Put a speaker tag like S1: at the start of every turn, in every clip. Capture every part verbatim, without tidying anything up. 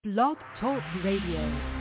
S1: Blog Talk Radio.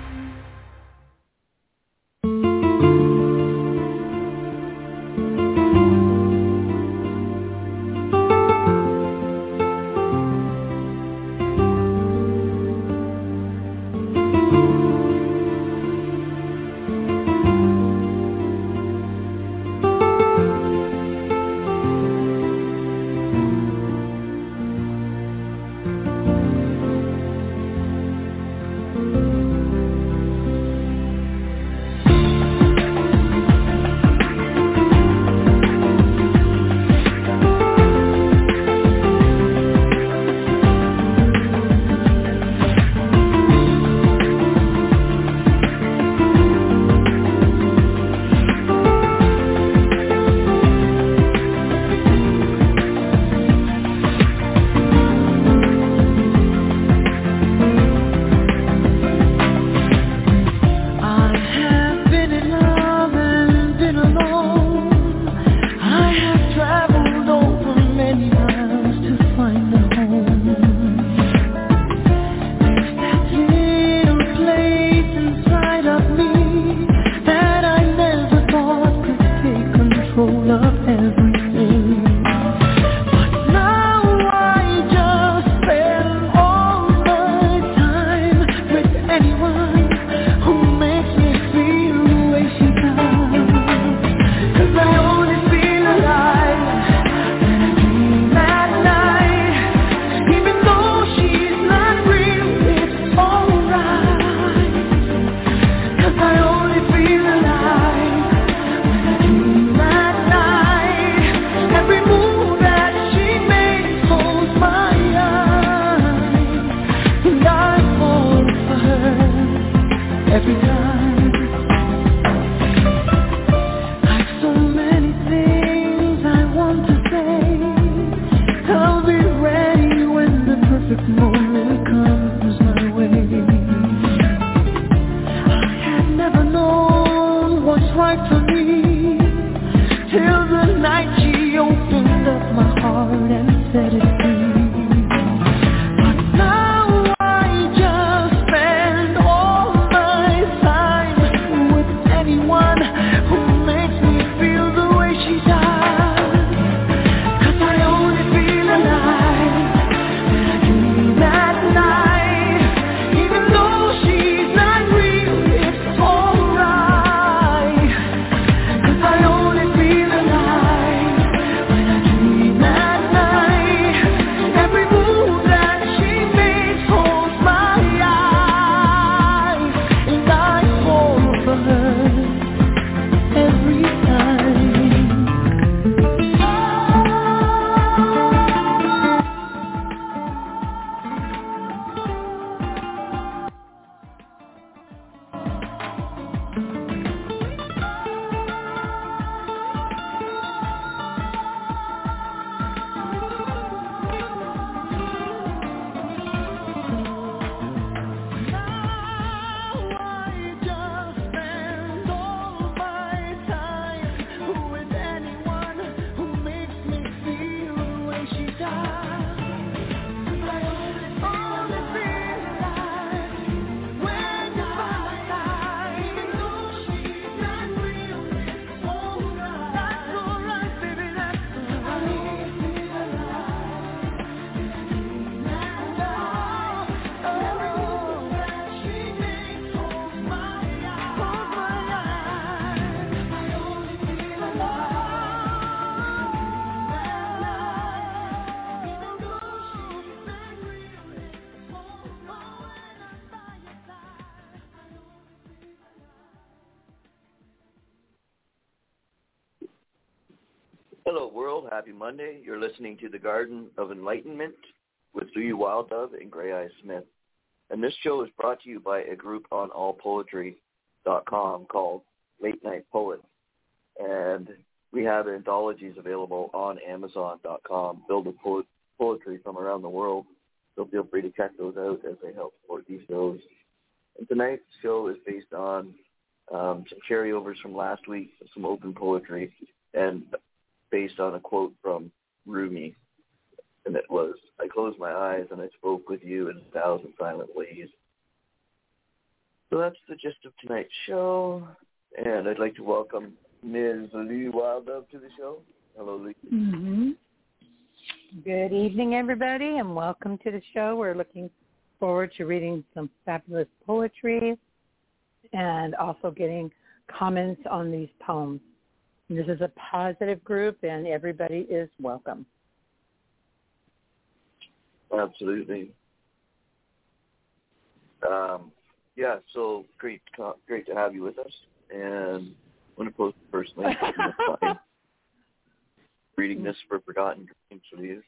S2: Hello, world. Happy Monday. You're listening to The Garden of Enlightenment with Louie Wild Dove and Gray Eye Smith. And this show is brought to you by a group on all poetry dot com called Late Night Poets. And we have anthologies available on amazon dot com filled with po- poetry from around the world. So feel free to check those out as they help support these shows. And tonight's show is based on um, some carryovers from last week, some open poetry, and based on a quote from Rumi. And it was, I closed my eyes and I spoke with you in a thousand silent ways. So that's the gist of tonight's show, and I'd like to welcome Miz Lee Wildup to the show. Hello, Lee.
S1: Mm-hmm. Good evening, everybody, and welcome to the show. We're looking forward to reading some fabulous poetry and also getting comments on these poems. And this is a positive group, and everybody is welcome.
S2: Absolutely. Um, yeah, so great, great to have you with us. And I'm going to post the first link. Reading this for Forgotten Dreams for you.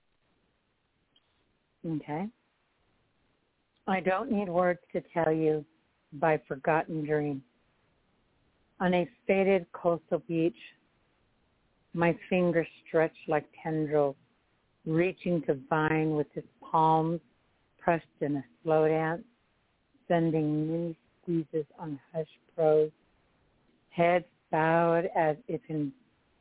S1: Okay. I don't need words to tell you by Forgotten Dreams. On a faded coastal beach, my fingers stretch like tendrils, reaching to vine with his palms pressed in a slow dance, sending mini squeezes on hushed prose, heads bowed as if in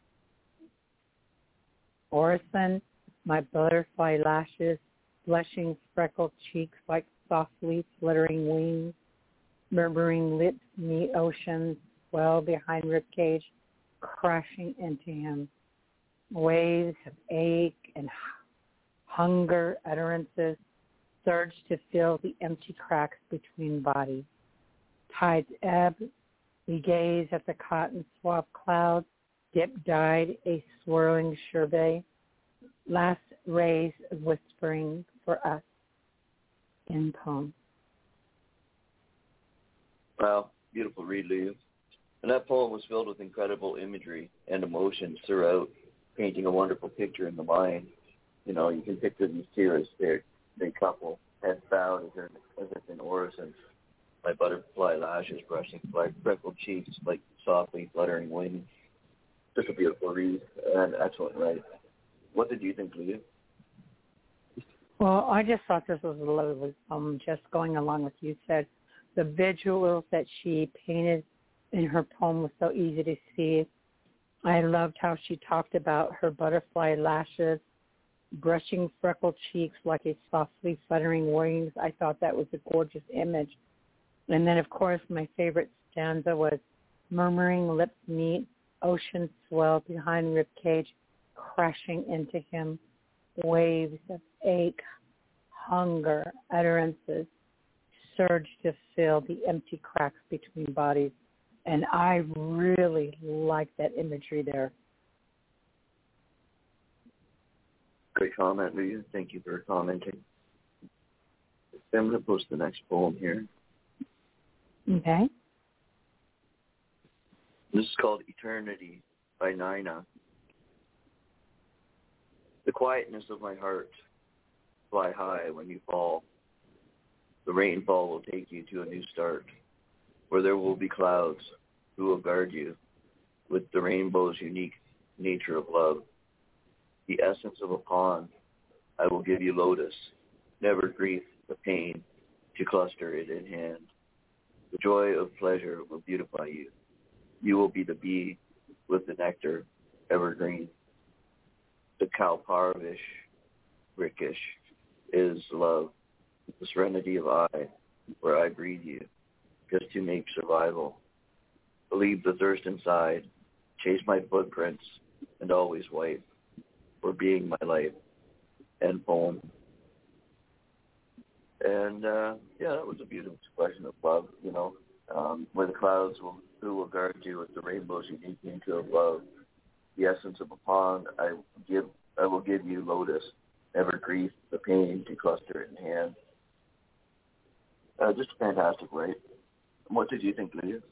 S1: orison, my butterfly lashes, blushing freckled cheeks like softly fluttering wings, murmuring lips meet oceans, well behind ribcage, crashing into him. Waves of ache and hunger utterances surge to fill the empty cracks between bodies. Tides ebb, we gaze at the cotton-swab clouds, dip-dyed a swirling sherbet, last rays of whispering for us in poem.
S2: Wow, beautiful read, Lee. And that poem was filled with incredible imagery and emotions throughout, painting a wonderful picture in the mind. You know, you can picture these two as they're they couple, heads bowed as, as if in orison, my butterfly lashes brushing like freckled cheeks like softly fluttering wings. Just a beautiful read and excellent write. What did you think, Leah?
S1: Well, I just thought this was a lovely poem, just going along with you said. The visuals that she painted in her poem was so easy to see. I loved how she talked about her butterfly lashes, brushing freckled cheeks like a softly fluttering wings. I thought that was a gorgeous image. And then, of course, my favorite stanza was, murmuring lips meet, ocean swell behind ribcage, crashing into him, waves of ache, hunger, utterances surge to fill the empty cracks between bodies. And I really like that imagery there.
S2: Great comment, Leah. Thank you for commenting. I'm going to post the next poem here.
S1: Okay.
S2: This is called Eternity by Nina. The quietness of my heart, fly high when you fall. The rainfall will take you to a new start, where there will be clouds who will guard you with the rainbow's unique nature of love. The essence of a pond, I will give you lotus, never grief the pain, to cluster it in hand. The joy of pleasure will beautify you. You will be the bee with the nectar, evergreen. The Kalparvish, Rickish, is love, the serenity of I, where I breathe you, just to make survival. Believe the thirst inside, chase my footprints, and always wipe, for being my life. End poem. And, uh, yeah, that was a beautiful expression of love, you know, um, where the clouds will, who will guard you with the rainbow's unique nature of love. The essence of a pond, I give, I will give you lotus, never grief the pain, to cluster it in hand. Uh, just a fantastic write. What did you think, Lydia?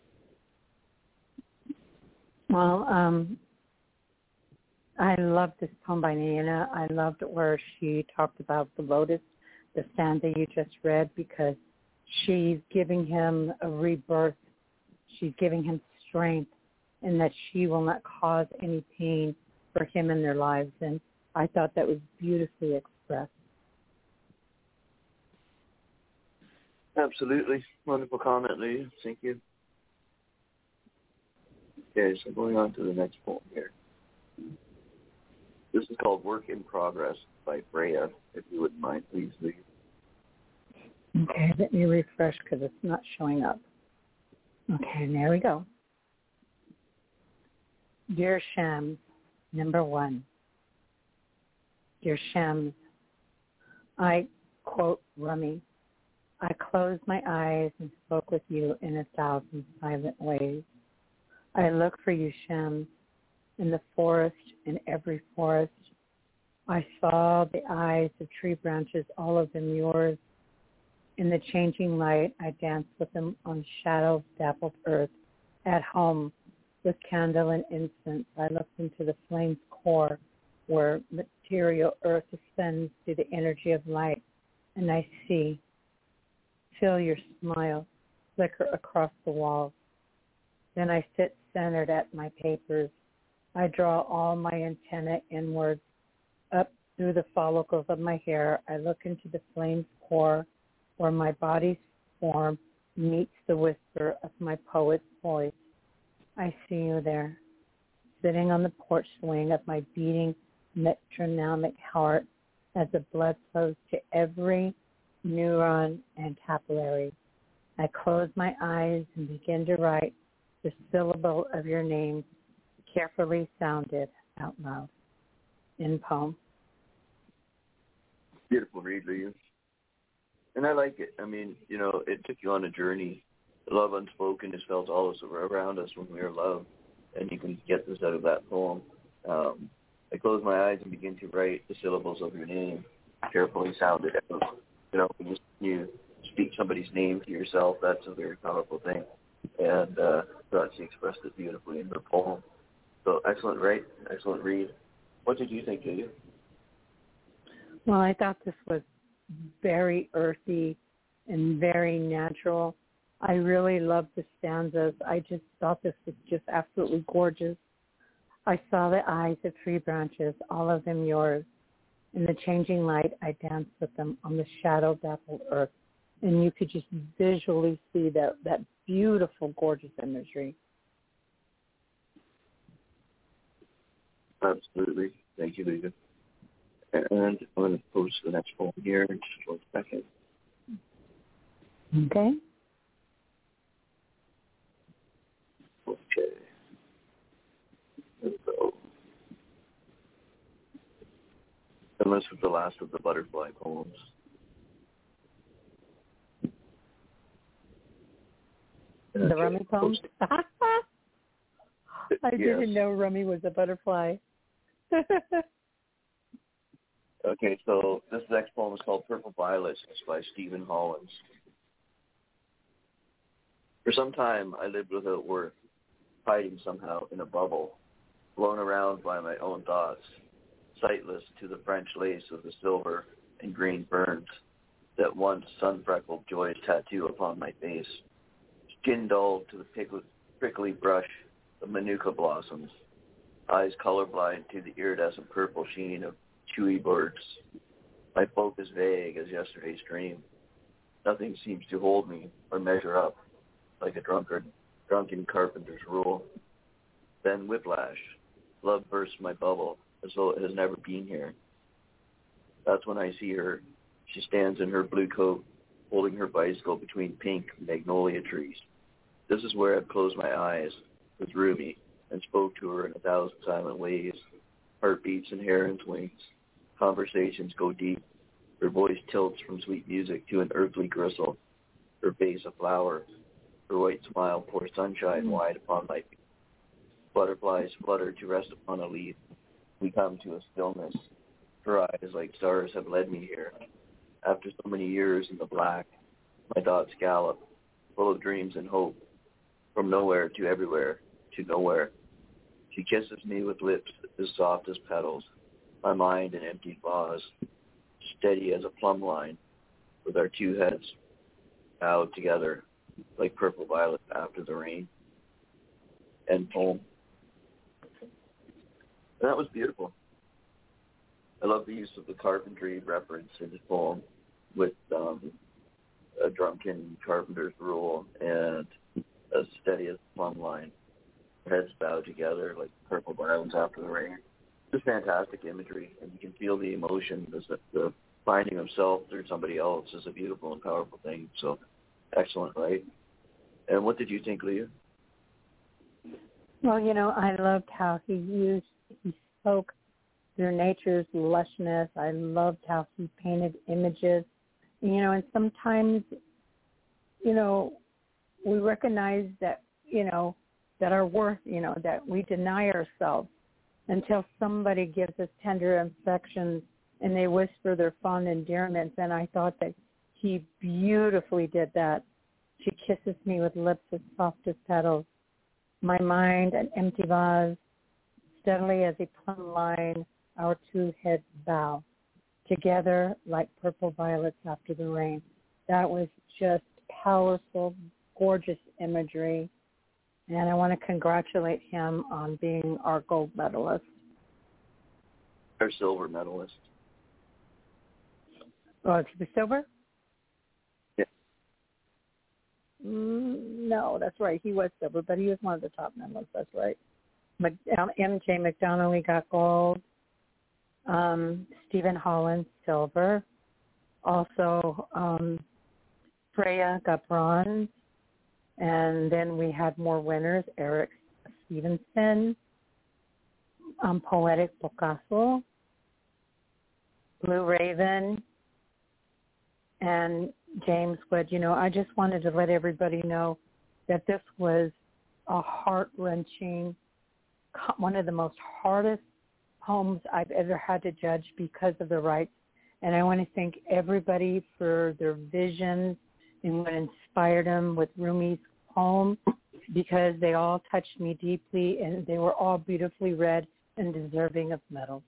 S1: Well, um, I loved this poem by Nina. I loved where she talked about the lotus, the stanza you just read, because she's giving him a rebirth. She's giving him strength, and that she will not cause any pain for him in their lives. And I thought that was beautifully expressed.
S2: Absolutely. Wonderful comment, Lee. Thank you. Okay, so going on to the next poem here. This is called Work in Progress by Freya, if you wouldn't mind, please, Lee.
S1: Okay, let me refresh because it's not showing up. Okay, and there we go. Dear Shams, number one. Dear Shams, I quote Rumi, I closed my eyes and spoke with you in a thousand silent ways. I look for you, Shams, in the forest, in every forest. I saw the eyes of tree branches, all of them yours. In the changing light, I danced with them on shadow-dappled earth. At home, with candle and incense, I looked into the flame's core, where material earth ascends to the energy of light, and I see, feel your smile flicker across the walls. Then I sit centered at my papers. I draw all my antennae inwards, up through the follicles of my hair. I look into the flame's core, where my body's form meets the whisper of my poet's voice. I see you there, sitting on the porch swing of my beating metronomic heart as the blood flows to every neuron and capillary. I close my eyes and begin to write the syllable of your name, carefully sounded out loud. In poem.
S2: Beautiful read, Leah. And I like it. I mean, you know, it took you on a journey. The love unspoken is felt all around us when we are loved. And you can get this out of that poem. Um, I close my eyes and begin to write the syllables of your name, carefully sounded out. You know, when you speak somebody's name to yourself, that's a very powerful thing. And uh, thought she expressed it beautifully in her poem. So excellent write, excellent read. What did you think, Julia?
S1: Well, I thought this was very earthy and very natural. I really loved the stanzas. I just thought this was just absolutely gorgeous. I saw the eyes of tree branches, all of them yours. In the changing light, I danced with them on the shadow-dappled earth. And you could just visually see that, that beautiful, gorgeous imagery.
S2: Absolutely. Thank you, Lisa. And I'm going to post the next poem here in just one second.
S1: Okay.
S2: Okay. Let's go. And this was the last of the butterfly poems.
S1: The Rumi poems? I
S2: yes.
S1: didn't know Rumi was a butterfly.
S2: Okay, so this next poem is called Purple Violets. It's by Stephen Hollins. For some time, I lived without worth, hiding somehow in a bubble, blown around by my own thoughts, sightless to the French lace of the silver and green ferns that once sun-freckled joy's tattoo upon my face, skin dulled to the pickle, prickly brush of manuka blossoms, eyes colorblind to the iridescent purple sheen of chewy birds. My focus vague as yesterday's dream. Nothing seems to hold me or measure up like a drunkard, drunken carpenter's rule. Then whiplash. Love bursts my bubble as though it has never been here. That's when I see her. She stands in her blue coat, holding her bicycle between pink magnolia trees. This is where I've closed my eyes with Rumi and spoke to her in a thousand silent ways. Heartbeats and heron's wings. Conversations go deep. Her voice tilts from sweet music to an earthly gristle. Her face a flower. Her white smile pours sunshine mm. wide upon my feet. Butterflies flutter to rest upon a leaf. We come to a stillness. Her eyes like stars have led me here. After so many years in the black, my thoughts gallop, full of dreams and hope. From nowhere to everywhere, to nowhere. She kisses me with lips as soft as petals, my mind an empty vase, steady as a plumb line, with our two heads bowed together like purple violets after the rain. End poem. And that was beautiful. I love the use of the carpentry reference in the poem with um, a drunken carpenter's rule and as steady as a plumb line. Heads bowed together like purple violets after the rain. Just fantastic imagery, and you can feel the emotion. The, the finding of self through somebody else is a beautiful and powerful thing. So, excellent, right? And what did you think, Leah?
S1: Well, you know, I loved how he used, he spoke through nature's lushness. I loved how he painted images. You know, and sometimes, you know, we recognize that, you know, that our worth, you know, that we deny ourselves until somebody gives us tender affections and they whisper their fond endearments. And I thought that he beautifully did that. She kisses me with lips as soft as petals. My mind an empty vase, steadily as a plumb line, our two heads bow, together like purple violets after the rain. That was just powerful, gorgeous imagery. And I want to congratulate him on being our gold medalist.
S2: Our silver medalist.
S1: Oh, is he the silver?
S2: Yeah.
S1: Mm, no, that's right. He was silver, but he was one of the top medalists. That's right. M J McDonnell got gold. Um, Stephen Holland, silver. Also, um, Freya got bronze. And then we had more winners, Eric Stevenson, um, Poetic Picasso, Blue Raven, and James Wood. You know, I just wanted to let everybody know that this was a heart-wrenching, one of the most hardest poems I've ever had to judge because of the rights. And I want to thank everybody for their visions and what inspired them with Rumi's poem, because they all touched me deeply and they were all beautifully read and deserving of medals.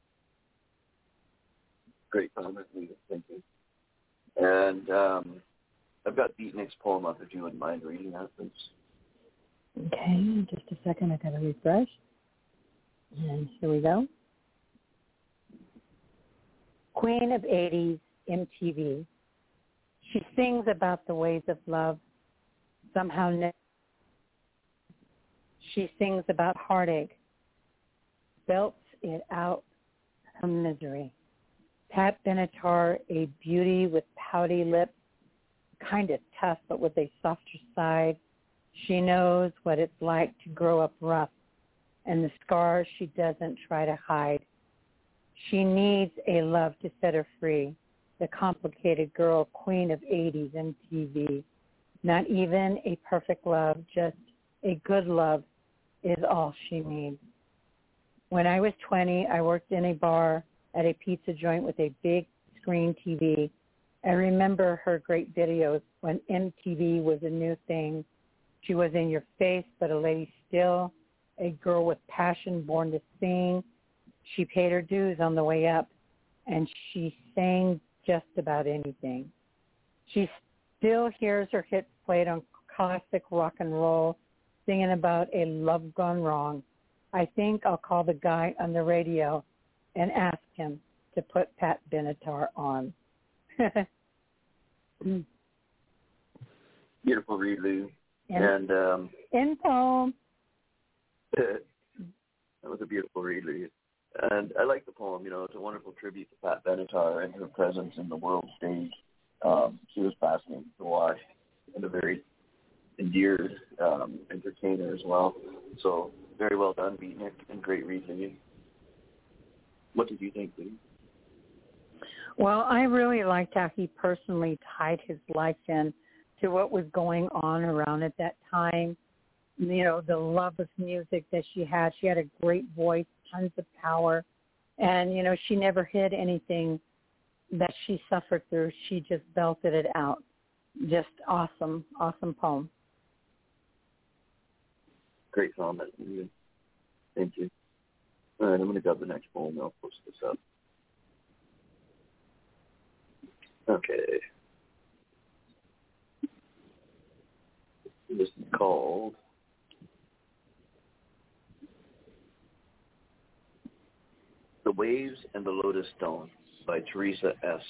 S2: Great comment, Leah. Thank you. And um, I've got Beatnik's poem up if you wouldn't mind reading that, please.
S1: Okay, just a second. I got to refresh. And here we go. Queen of eighties M T V. She sings about the ways of love. Somehow ne- she sings about heartache, belts it out her misery. Pat Benatar, a beauty with pouty lips, kind of tough but with a softer side. She knows what it's like to grow up rough and the scars she doesn't try to hide. She needs a love to set her free, the complicated girl, queen of eighties M T V. Not even a perfect love, just a good love is all she needs. When I was twenty, I worked in a bar at a pizza joint with a big screen T V. I remember her great videos when M T V was a new thing. She was in your face, but a lady still, a girl with passion born to sing. She paid her dues on the way up, and she sang just about anything. She still hears her hits played on classic rock and roll, singing about a love gone wrong. I think I'll call the guy on the radio and ask him to put Pat Benatar on.
S2: Beautiful read, Lou. And, and um,
S1: in poem.
S2: That was a beautiful read, Lou. And I like the poem. You know, it's a wonderful tribute to Pat Benatar and her presence in the world stage. Um, she was fascinating to watch and a very endeared um, entertainer as well. So very well done, Beatnik, and great read, Lou. What did you think, Lou?
S1: Well, I really liked how he personally tied his life in to what was going on around at that time. You know, the love of music that she had. She had a great voice, tons of power. And, you know, she never hid anything that she suffered through. She just belted it out. Just awesome, awesome poem.
S2: Great comment. Thank you. All right, I'm going to grab the next poem and I'll post this up. Okay. This is called The Waves and the Lotus Stone by Teresa S.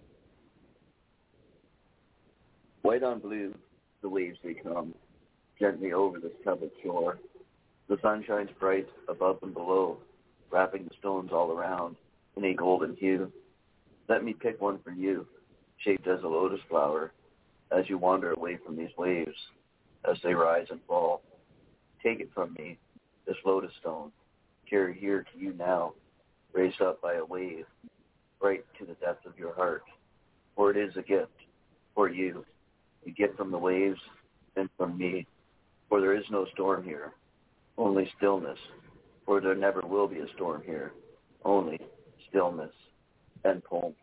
S2: White on blue, the waves they come, gently over this covered shore. The sun shines bright above and below, wrapping the stones all around in a golden hue. Let me pick one for you, shaped as a lotus flower, as you wander away from these waves. as they rise and fall. Take it from me, this lotus stone, carried here to you now, raised up by a wave, right to the depth of your heart. For it is a gift for you, a gift from the waves and from me. For there is no storm here, only stillness. For there never will be a storm here, only stillness. End poem.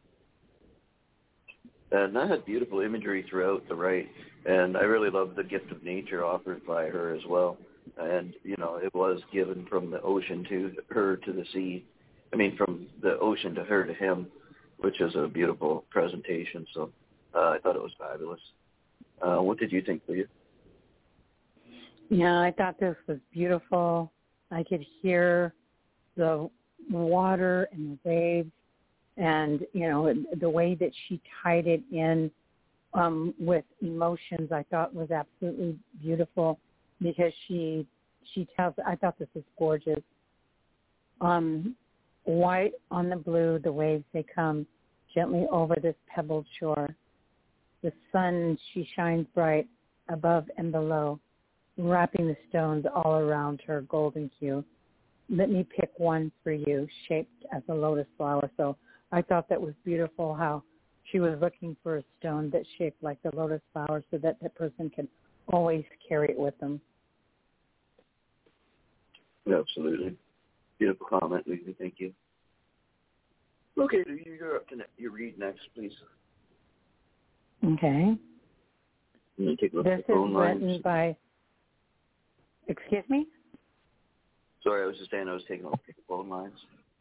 S2: And that had beautiful imagery throughout the right, and I really loved the gift of nature offered by her as well. And, you know, it was given from the ocean to her to the sea. I mean, from the ocean to her to him, which is a beautiful presentation. So uh, I thought it was fabulous. Uh, what did you think, Leah?
S1: Yeah, I thought this was beautiful. I could hear the water and the waves, and, you know, the way that she tied it in um, with emotions I thought was absolutely beautiful, because she she tells, I thought this was gorgeous. Um, white on the blue, the waves, they come gently over this pebbled shore. The sun, she shines bright above and below, wrapping the stones all around her golden hue. Let me pick one for you, shaped as a lotus flower. So I thought that was beautiful, how she was looking for a stone that's shaped like the lotus flower so that that person can always carry it with them.
S2: Absolutely. Beautiful comment, Lizzie. Thank you. Okay, you're up to ne- you read next, please.
S1: Okay.
S2: And take a look
S1: this
S2: at the phone
S1: is
S2: lines.
S1: written by, excuse me?
S2: Sorry, I was just saying I was taking a look at the phone lines.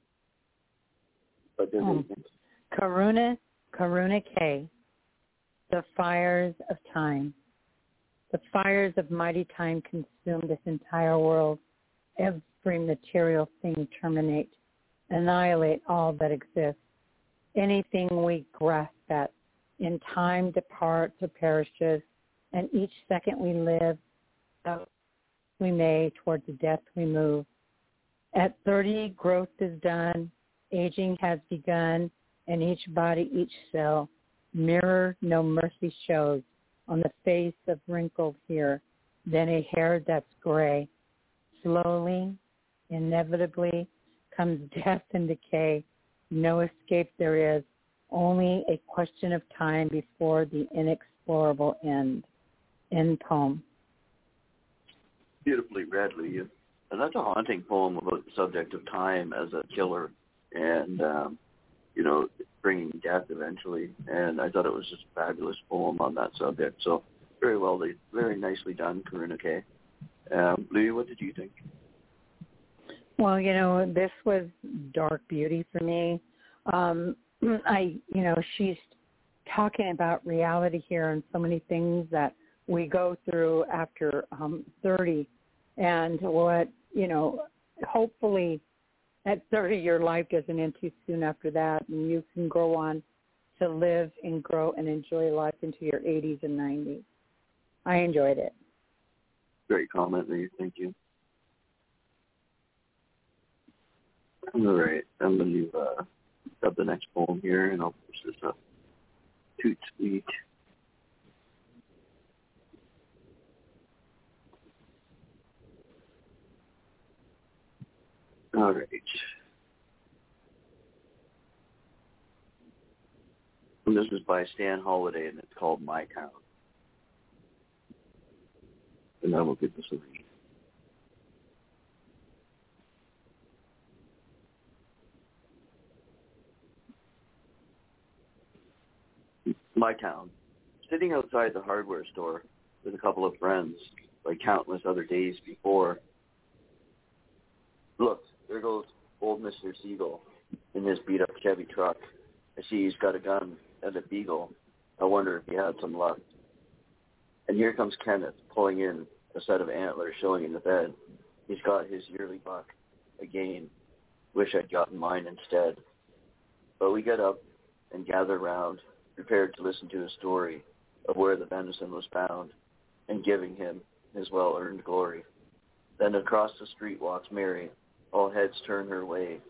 S2: But there's
S1: Oh. Karuna, Karuna K, the fires of time. The fires of mighty time consume this entire world. Every material thing terminate, annihilate all that exists. Anything we grasp at in time departs or perishes, and each second we live, we may, towards the death we move. At thirty, growth is done, aging has begun, and each body, each cell, mirror no mercy shows on the face of wrinkled here, then a hair that's gray. Slowly, inevitably, comes death and decay. No escape there is, only a question of time before the inexplorable end. End poem.
S2: Beautifully read, Leah. And that's a haunting poem about the subject of time as a killer and, um, you know, bringing death eventually. And I thought it was just a fabulous poem on that subject. So very well, very nicely done, Karuna K. Um, Leah, what did you think?
S1: Well, you know, this was dark beauty for me. Um, I, you know, she's talking about reality here and so many things that we go through after um, thirty, and what, you know, hopefully at thirty your life doesn't end too soon after that, and you can go on to live and grow and enjoy life into your eighties and nineties. I enjoyed it.
S2: Great comment, Leah. Thank you. All right, I'm going to uh, grab the next poem here, and I'll push this up. Toot sweet. All right. And this is by Stan Holiday, and it's called My Town. And I will give this a read. My town. Sitting outside the hardware store with a couple of friends, like countless other days before. Look, there goes old Mister Siegel in his beat-up Chevy truck. I see he's got a gun and a beagle. I wonder if he had some luck. And here comes Kenneth, pulling in a set of antlers showing in the bed. He's got his yearly buck. Again, wish I'd gotten mine instead. But we get up and gather round, prepared to listen to a story of where the venison was found and giving him his well-earned glory. Then across the street walks Mary, all heads turn her way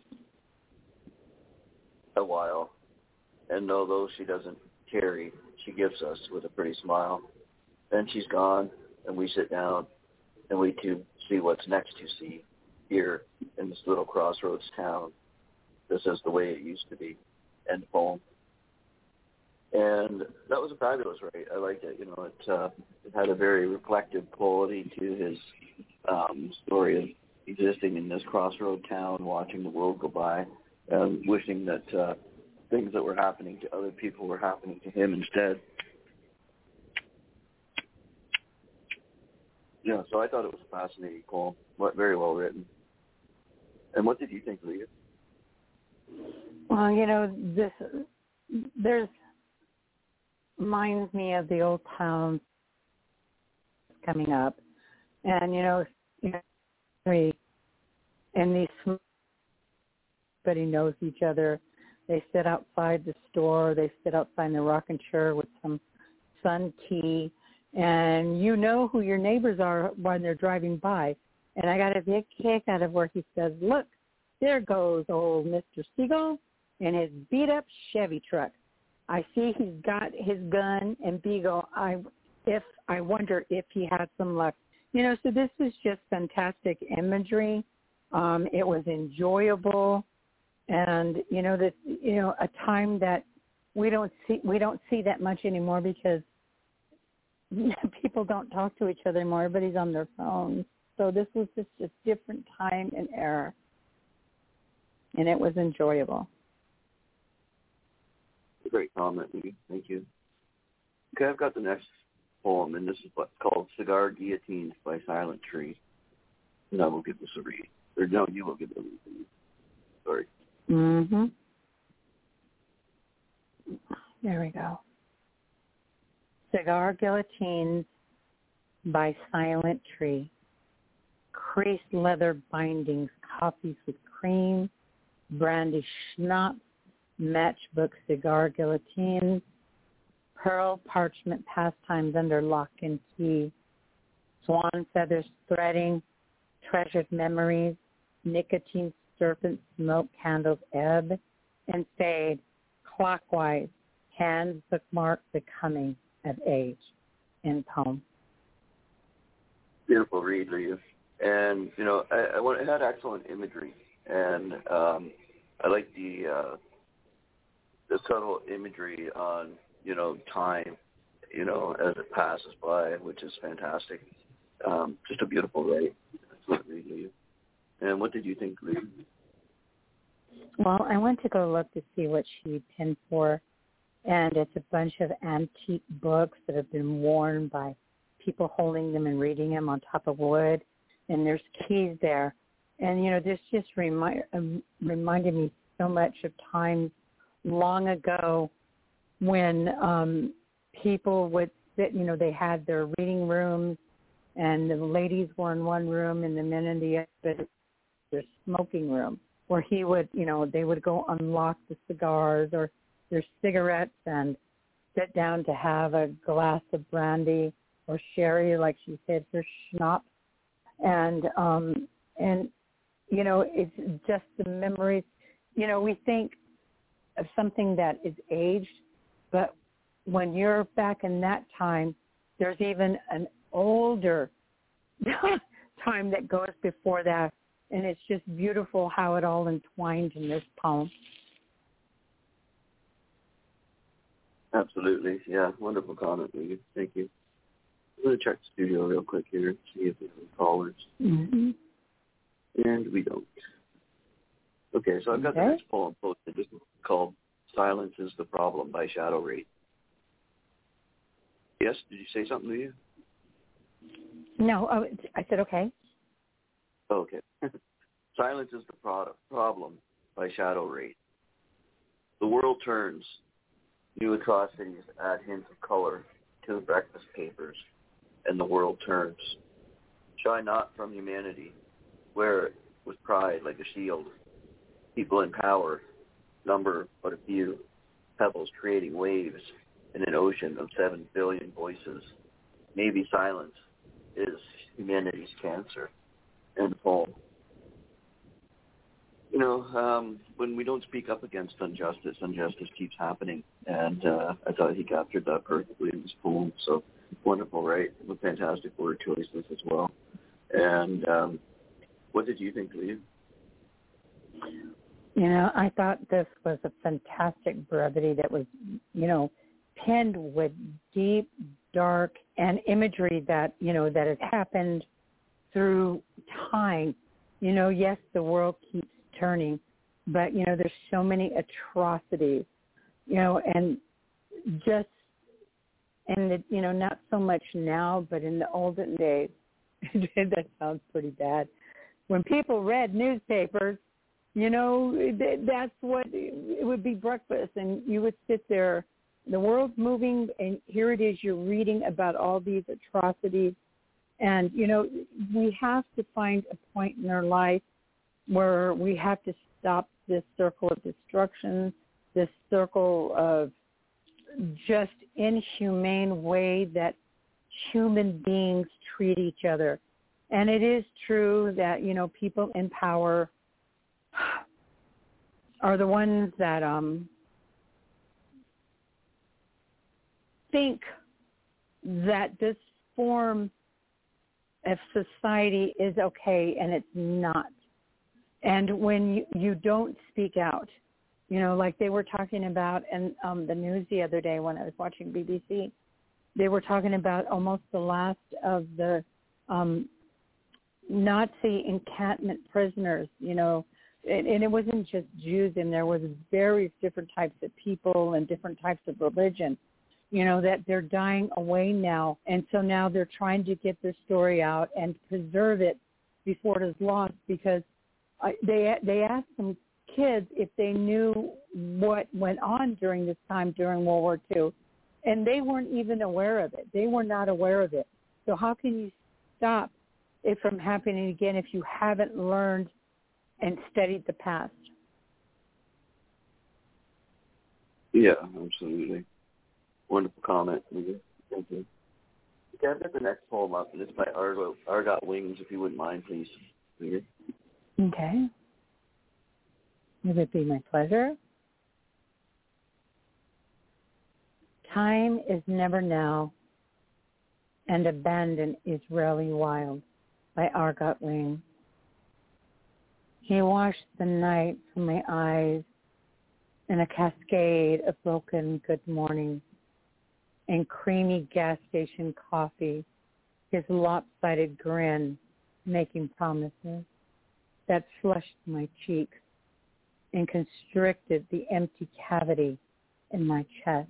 S2: a while, and although she doesn't carry, she gives us with a pretty smile. Then she's gone, and we sit down and wait to see what's next to see here in this little crossroads town. This is the way it used to be. End poem. And that was a fabulous write. I liked it. You know, it, uh, it had a very reflective quality to his um, story of existing in this crossroad town, watching the world go by, and wishing that uh, things that were happening to other people were happening to him instead. Yeah, so I thought it was a fascinating poem, very well written. And what did you think, Leah?
S1: Well, you know, this there's reminds me of the old town coming up, and you know, you know and these everybody knows each other. They sit outside the store. They sit outside the rocking chair with some sun tea, and you know who your neighbors are when they're driving by. And I got a big kick out of where he says, "Look, there goes old Mister Siegel in his beat-up Chevy truck. I see he's got his gun and Beagle. I, if I wonder if he had some luck." You know, so this was just fantastic imagery. Um, it was enjoyable, and you know that you know a time that we don't see we don't see that much anymore because people don't talk to each other anymore. Everybody's on their phones. So this was just a different time and era, and it was enjoyable.
S2: Great comment, Lee. Thank you. Okay, I've got the next poem, and this is what's called Cigar Guillotines by Silent Tree. And I will give this a read. Or no, you will give it a read. Sorry.
S1: Mm-hmm. There we go. Cigar Guillotines by Silent Tree. Creased leather bindings, coffees with cream, brandy schnapps, matchbook cigar guillotines, pearl parchment pastimes under lock and key, swan feathers threading, treasured memories, nicotine serpent smoke candles ebb and fade, clockwise, hands bookmark the coming of age. In poem.
S2: Beautiful read, Leah. And, you know, I, I want, it had excellent imagery. And um, I like the uh, the subtle imagery on, you know, time, you know, as it passes by, which is fantastic. Um, just a beautiful write. Excellent read, Leah. And what did you think, Leah?
S1: Well, I went to go look to see what she pinned for, and it's a bunch of antique books that have been worn by people holding them and reading them on top of wood, and there's keys there. And, you know, this just remind, um, reminded me so much of times long ago when um, people would sit, you know, they had their reading rooms, and the ladies were in one room and the men in the other, their smoking room, where he would, you know, they would go unlock the cigars or their cigarettes and sit down to have a glass of brandy or sherry, like she said, her schnapps. And, um, and you know, it's just the memories. You know, we think of something that is aged, but when you're back in that time, there's even an older time that goes before that. And it's just beautiful how it all entwined in this poem.
S2: Absolutely. Yeah, wonderful comment, Megan. Thank you. I'm going to check the studio real quick here, see if there's any callers.
S1: Mm-hmm.
S2: And we don't. Okay, so I've got
S1: okay.
S2: the next poem posted. This is called Silence is the Problem by Shadow Rate. Yes, did you say something to you?
S1: No, oh, I said okay.
S2: Okay. Silence is the pro- Problem by Shadow Rate. The world turns. New atrocities add hints of color to the breakfast papers, and the world turns. Shy not from humanity. Wear it with pride like a shield. People in power number but a few. Pebbles creating waves in an ocean of seven billion voices. Maybe silence is humanity's cancer. End poem. You know, um, when we don't speak up against injustice, injustice keeps happening. And uh, I thought he captured that perfectly in his poem. So wonderful, right? With fantastic word choices as well. And um, what did you think, Leah?
S1: You know, I thought this was a fantastic brevity that was, you know, penned with deep, dark, and imagery that, you know, that has happened through time. You know, yes, the world keeps turning, but, you know, there's so many atrocities, you know, and just, and, the, you know, not so much now, but in the olden days, that sounds pretty bad. When people read newspapers, you know, that's what, it would be breakfast, and you would sit there, the world's moving, and here it is, you're reading about all these atrocities. And, you know, we have to find a point in our life where we have to stop this circle of destruction, this circle of just inhumane way that human beings treat each other. And it is true that, you know, people in power are the ones that um, think that this form of society is okay, and it's not. And when you, you don't speak out, you know, like they were talking about in um, the news the other day when I was watching B B C, they were talking about almost the last of the um, Nazi encampment prisoners, you know, and, and it wasn't just Jews, and there was various different types of people and different types of religion, you know, that they're dying away now. And so now they're trying to get their story out and preserve it before it is lost, because I, they they asked some kids if they knew what went on during this time during World War Two, and they weren't even aware of it. They were not aware of it. So how can you stop it from happening again if you haven't learned and studied the past?
S2: Yeah, absolutely. Wonderful comment. Thank you. Okay, I've got the next poem up, and it's by Argo, Argot Wings, if you wouldn't mind, please.
S1: Okay. It would be my pleasure. Time is never now, and abandoned Israeli wild, by Argot Wings. He washed the night from my eyes in a cascade of broken good mornings and creamy gas station coffee, his lopsided grin making promises that flushed my cheeks and constricted the empty cavity in my chest.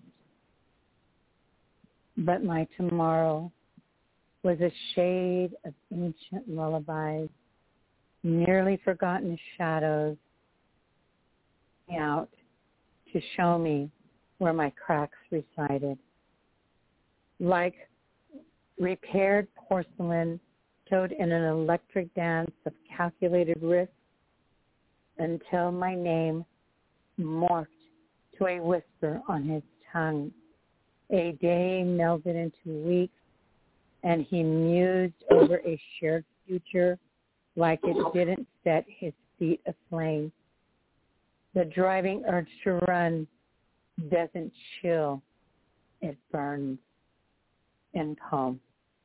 S1: But my tomorrow was a shade of ancient lullabies, nearly forgotten shadows out to show me where my cracks resided. Like repaired porcelain towed in an electric dance of calculated risk, until my name morphed to a whisper on his tongue. A day melded into weeks, and he mused over a shared future like it didn't set his feet aflame. The driving urge to run doesn't chill, it burns. In calm.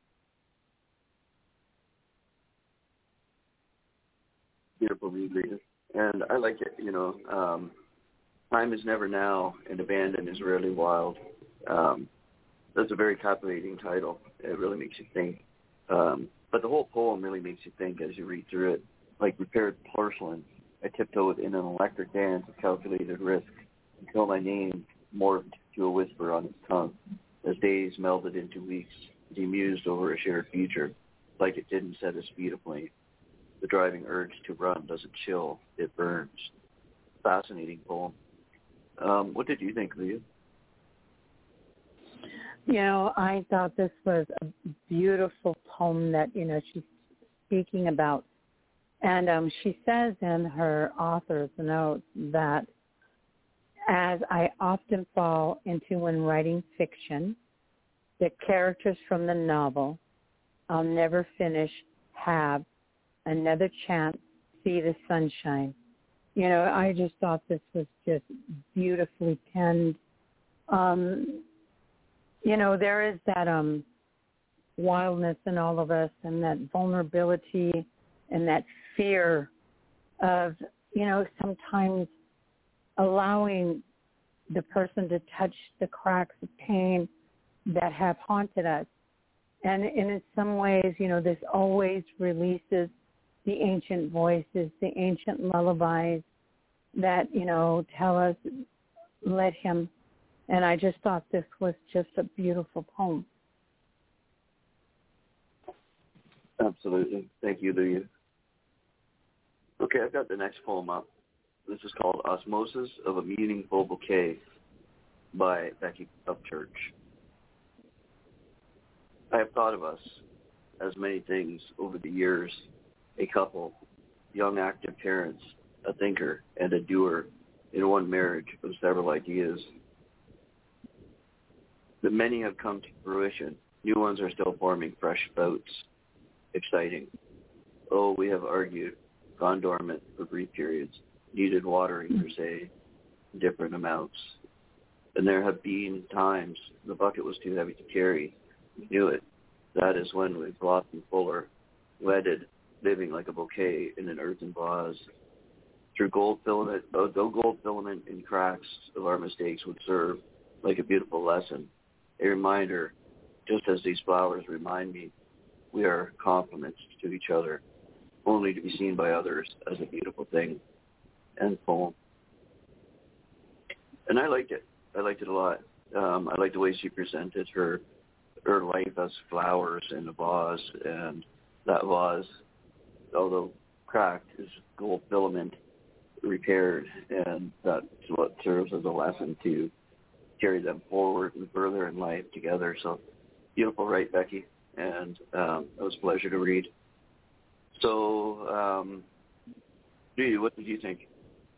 S2: Beautiful read, Rita. And I like it, you know, um, Time is Never Now and Abandoned Israeli Wild. Um, that's a very captivating title. It really makes you think. Um, but the whole poem really makes you think as you read through it. Like repaired porcelain, I tiptoed in an electric dance of calculated risk until my name morphed to a whisper on his tongue. As days melded into weeks, he mused over a shared future, like it didn't set his feet aflame. The driving urge to run doesn't chill, it burns. Fascinating poem. Um, what did you think, Leah?
S1: You know, I thought this was a beautiful poem that, you know, she's speaking about. And um, she says in her author's note that, as I often fall into when writing fiction, the characters from the novel I'll never finish have another chance to see the sunshine You know, I just thought this was just beautifully penned. Um, you know, there is that um, wildness in all of us and that vulnerability and that fear of, you know, sometimes allowing the person to touch the cracks of pain that have haunted us. And, and in some ways, you know, this always releases the ancient voices, the ancient lullabies that, you know, tell us, let him. And I just thought this was just a beautiful poem.
S2: Absolutely. Thank you, Leah. Okay, I've got the next poem up. This is called Osmosis of a Meaningful Bouquet by Becky Upchurch. I have thought of us as many things over the years, a couple, young active parents, a thinker and a doer in one marriage of several ideas. The many have come to fruition. New ones are still forming fresh spouts. Exciting. Oh, we have argued, gone dormant for brief periods, needed watering per se, different amounts. And there have been times the bucket was too heavy to carry. We knew it. That is when we blossomed fuller, wedded, living like a bouquet in an earthen vase. Through gold filament, uh, though gold filament in cracks of our mistakes would serve like a beautiful lesson, a reminder, just as these flowers remind me, we are compliments to each other, only to be seen by others as a beautiful thing. End poem. And I liked it. I liked it a lot. Um, I liked the way she presented her her life as flowers in a vase, and that vase, although cracked, is gold filament repaired, and that's what serves as a lesson to carry them forward and further in life together. So beautiful, right, Becky? And um, it was a pleasure to read. So, um, Judy, what did you think?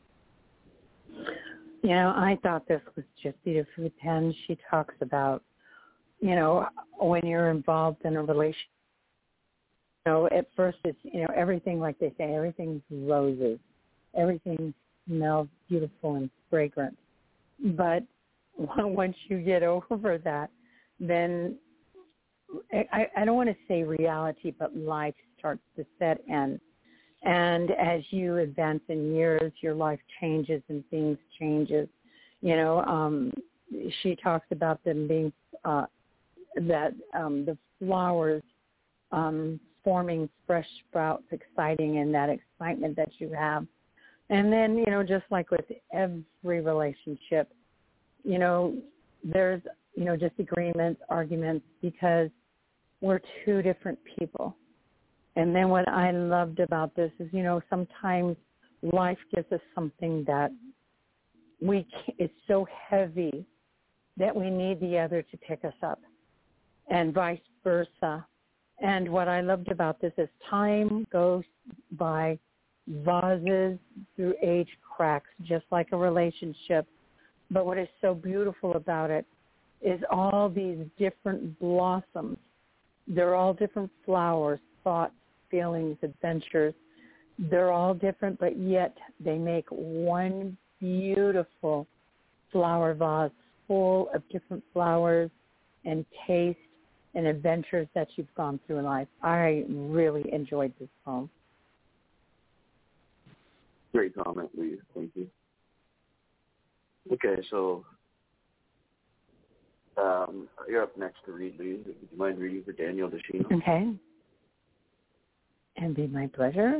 S1: You know, I thought this was just beautifully penned. She talks about, you know, when you're involved in a relationship, you know, at first it's, you know, everything, like they say, everything's roses. Everything smells beautiful and fragrant. But once you get over that, then I, I don't want to say reality, but life starts to set in. And as you advance in years, your life changes and things changes. You know, um, she talks about them being, uh, that um, the flowers um, forming fresh sprouts, exciting, and that excitement that you have. And then, you know, just like with every relationship, you know, there's, you know, disagreements, arguments, because we're two different people. And then what I loved about this is, you know, sometimes life gives us something that we can't, it's so heavy that we need the other to pick us up, and vice versa. And what I loved about this is time goes by, vases through age cracks, just like a relationship. But what is so beautiful about it is all these different blossoms. They're all different flowers, thoughts, feelings, adventures. They're all different, but yet they make one beautiful flower vase full of different flowers and taste and adventures that you've gone through in life. I really enjoyed this poem.
S2: Great comment, Lee. Thank you. Okay, so um, you're up next to read, Lee. Would you mind reading for Daniel Deschino?
S1: Okay. And be my pleasure.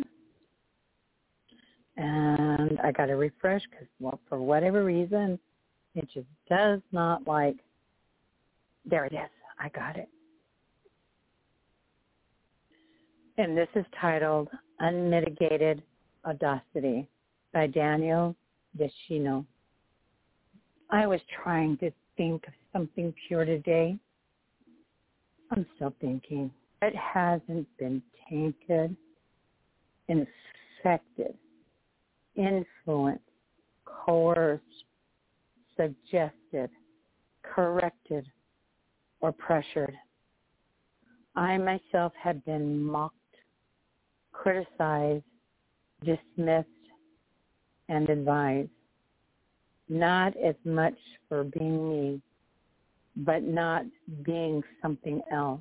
S1: And I got to refresh because, well, for whatever reason, it just does not like. There it is. I got it. And this is titled Unmitigated Audacity by Daniel Deschino. I was trying to think of something pure today. I'm still thinking. It hasn't been tainted, infected, influenced, coerced, suggested, corrected, or pressured. I myself had been mocked, criticized, dismissed, and advise, not as much for being me, but not being something else.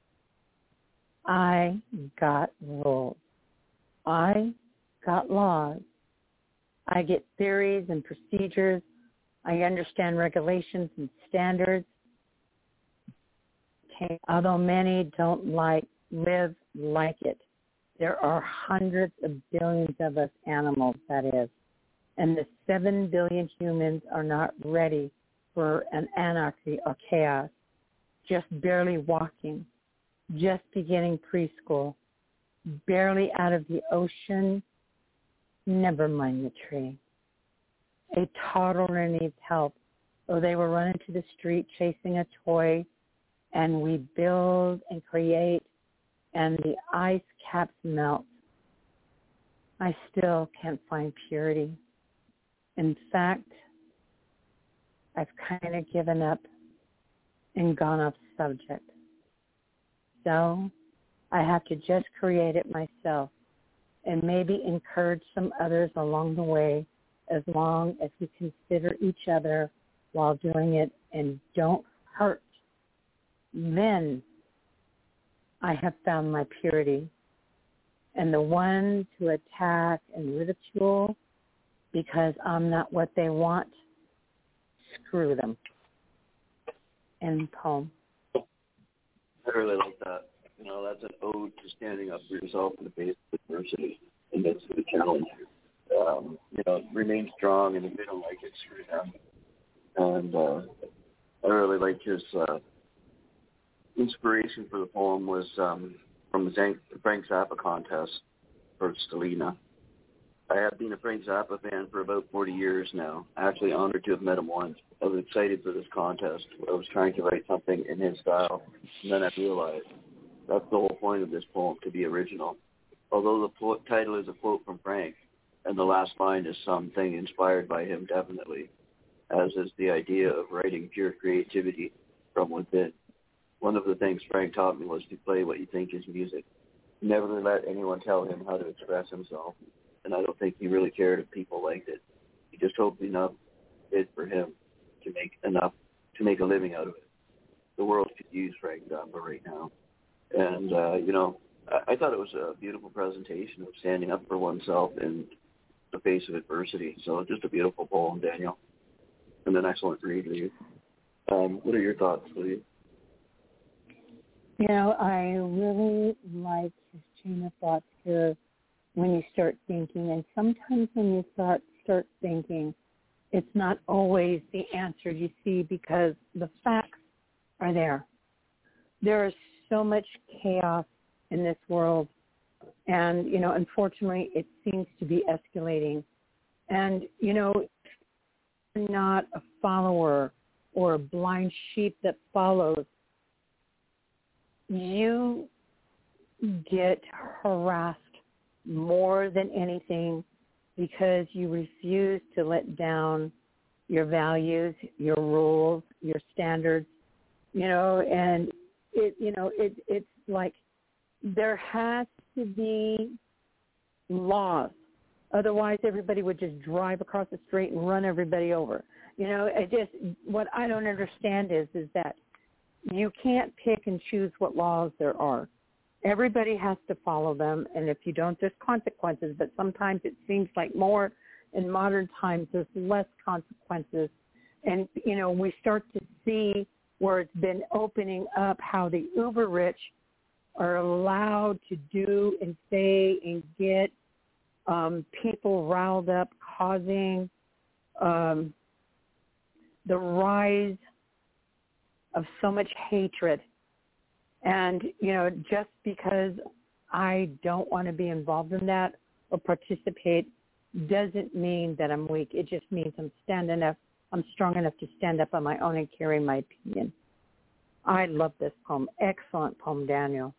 S1: I got rules. I got laws. I get theories and procedures. I understand regulations and standards. Okay. Although many don't like live like it, there are hundreds of billions of us animals, that is, and the seven billion humans are not ready for an anarchy or chaos, just barely walking, just beginning preschool, barely out of the ocean, never mind the tree. A toddler needs help, or they will run into the street chasing a toy, and we build and create, and the ice caps melt. I still can't find purity. In fact, I've kind of given up and gone off subject. So I have to just create it myself and maybe encourage some others along the way, as long as we consider each other while doing it and don't hurt. Then I have found my purity. And the ones who attack and ridicule because I'm not what they want, screw them. End poem.
S2: I really like that. You know, that's an ode to standing up for yourself in the face of adversity and midst of the challenge. Um, you know, remain strong, and if they don't like it, screw them. And uh, I really like his uh, inspiration for the poem was um, from the Frank Zappa contest for Stelina. I have been a Frank Zappa fan for about forty years now. Actually honored to have met him once. I was excited for this contest. I was trying to write something in his style, and then I realized that's the whole point of this poem, to be original. Although the po- title is a quote from Frank, and the last line is something inspired by him, definitely, as is the idea of writing pure creativity from within. One of the things Frank taught me was to play what you think is music. Never let anyone tell him how to express himself, and I don't think he really cared if people liked it. He just hoped enough did for him to make enough to make a living out of it. The world could use Frank Zappa right now. And, uh, you know, I, I thought it was a beautiful presentation of standing up for oneself in the face of adversity. So just a beautiful poem, Daniel, and an excellent read, Lee. Um, what are your thoughts, Lee?
S1: You know, I really like his chain of thoughts here when you start thinking. And sometimes when you start, start thinking, it's not always the answer you see because the facts are there. There is so much chaos in this world. And, you know, unfortunately, it seems to be escalating. And, you know, you're not a follower or a blind sheep that follows. You get harassed more than anything because you refuse to let down your values, your rules, your standards, you know, and it, you know, it, it's like there has to be laws. Otherwise, everybody would just drive across the street and run everybody over. You know, it just, what I don't understand is, is that you can't pick and choose what laws there are. Everybody has to follow them, and if you don't, there's consequences. But sometimes it seems like more in modern times, there's less consequences. And, you know, we start to see where it's been opening up how the uber rich are allowed to do and say and get um, people riled up, causing um, the rise of so much hatred. And, you know, just because I don't want to be involved in that or participate doesn't mean that I'm weak. It just means I'm standing enough, I'm strong enough to stand up on my own and carry my opinion. I love this poem. Excellent poem, Daniel.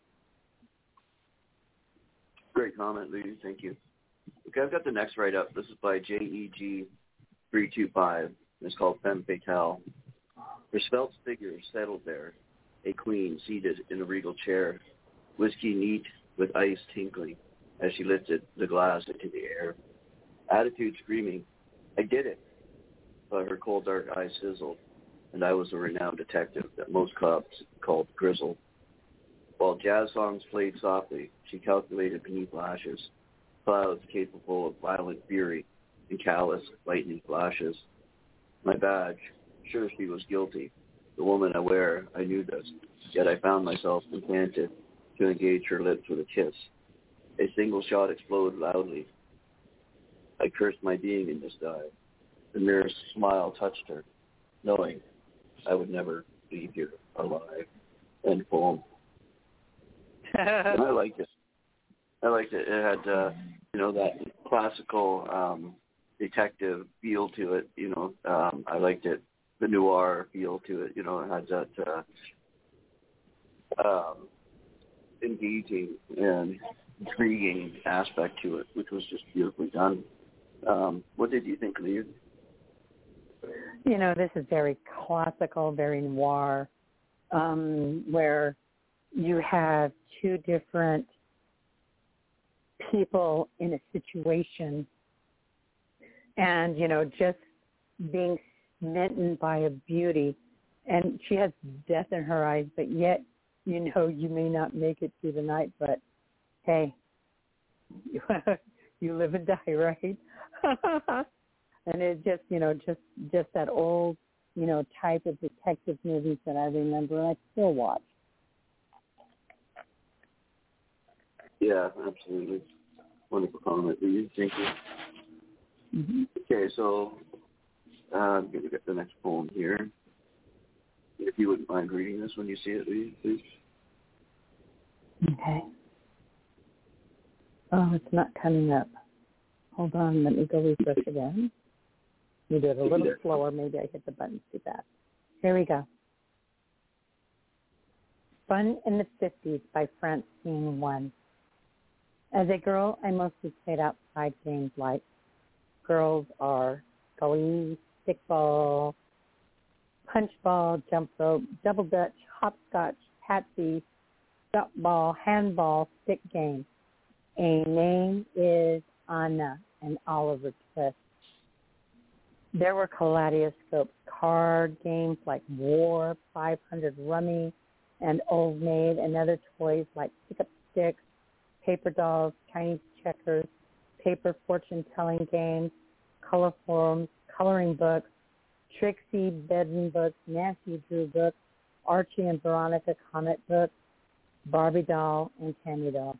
S2: Great comment, Lee. Thank you. Okay, I've got the next write-up. This is by J E G three two five. It's called Femme Fatale. Her svelte figure settled there, a queen seated in a regal chair, whiskey neat with ice tinkling as she lifted the glass into the air. attitude screaming, "I did it!" But her cold dark eyes sizzled, and I was a renowned detective that most cops called grizzled. While jazz songs played softly, she calculated beneath lashes, clouds capable of violent fury and callous, lightning flashes. My badge, sure she was guilty. The woman aware I knew this, yet I found myself enchanted to engage her lips with a kiss. A single shot exploded loudly. I cursed my being in this dive. The merest smile touched her, knowing I would never leave here alive. End poem. And I liked it. I liked it. It had, uh, you know, that classical um, detective feel to it. You know, um, I liked it. The noir feel to it. You know, it had that uh, um, engaging and intriguing aspect to it, which was just beautifully done. Um, what did you think, Lee?
S1: You know, this is very classical, very noir, um, where you have two different people in a situation and, you know, just being smitten by a beauty. And she has death in her eyes, but yet, you know, you may not make it through the night, but hey, you live and die, right? And it just, you know, just just that old, you know, type of detective movies that I remember and I still watch.
S2: Yeah, absolutely. Wonderful comment. Thank you.
S1: Mm-hmm.
S2: Okay, so uh, I'm going to get the next poem here. If you wouldn't mind reading this when you see it, Lee, please.
S1: Okay. Oh, it's not coming up. Hold on, let me go refresh again. You did a little slower. Maybe I hit the button too fast. Here we go. Fun in the fifties by Francine One. As a girl, I mostly played outside games like girls are gully, stickball, punch ball, jump rope, double dutch, hopscotch, patsy, duck ball, handball, stick game. A name is Anna and Oliver Twist. There were kaleidoscope card games like War, five hundred Rummy, and Old Maid, and other toys like pick-up sticks, paper dolls, Chinese checkers, paper fortune-telling games, color forms, coloring books, Trixie Bedden books, Nancy Drew books, Archie and Veronica comic books, Barbie doll, and Tammy doll.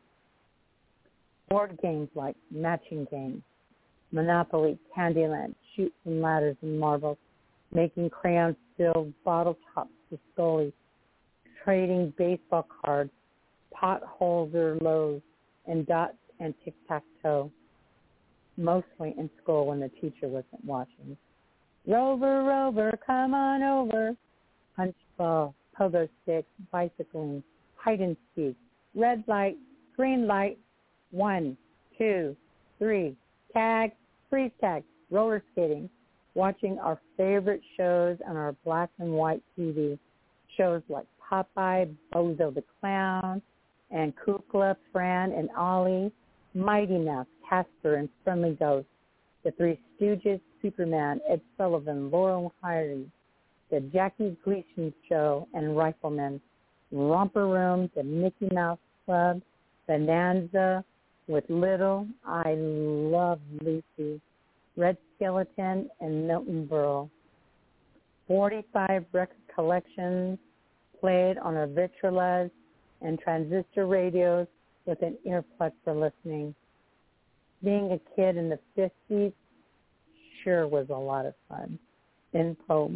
S1: Board games like matching games, Monopoly, Candyland, Chutes and Ladders and Marbles, making crayons filled bottle tops to Scully, trading baseball cards, pot holder loaves, and dots and tic-tac-toe, mostly in school when the teacher wasn't watching. Rover, Rover, come on over. Punch ball, pogo sticks, bicycling, hide and seek, red light, green light, one, two, three, tag, freeze tag, roller skating, watching our favorite shows on our black and white T V, shows like Popeye, Bozo the Clown, and Kukla, Fran, and Ollie, Mighty Mouse, Casper, and Friendly Ghost, the Three Stooges, Superman, Ed Sullivan, Laurel and Hardy, the Jackie Gleason Show, and Rifleman, Romper Room, the Mickey Mouse Club, Bonanza, with Little, I Love Lucy, Red Skeleton, and Milton Berle. forty-five record collections played on our Vitrolas and transistor radios with an earplug for listening. Being a kid in the fifties sure was a lot of fun. In poem.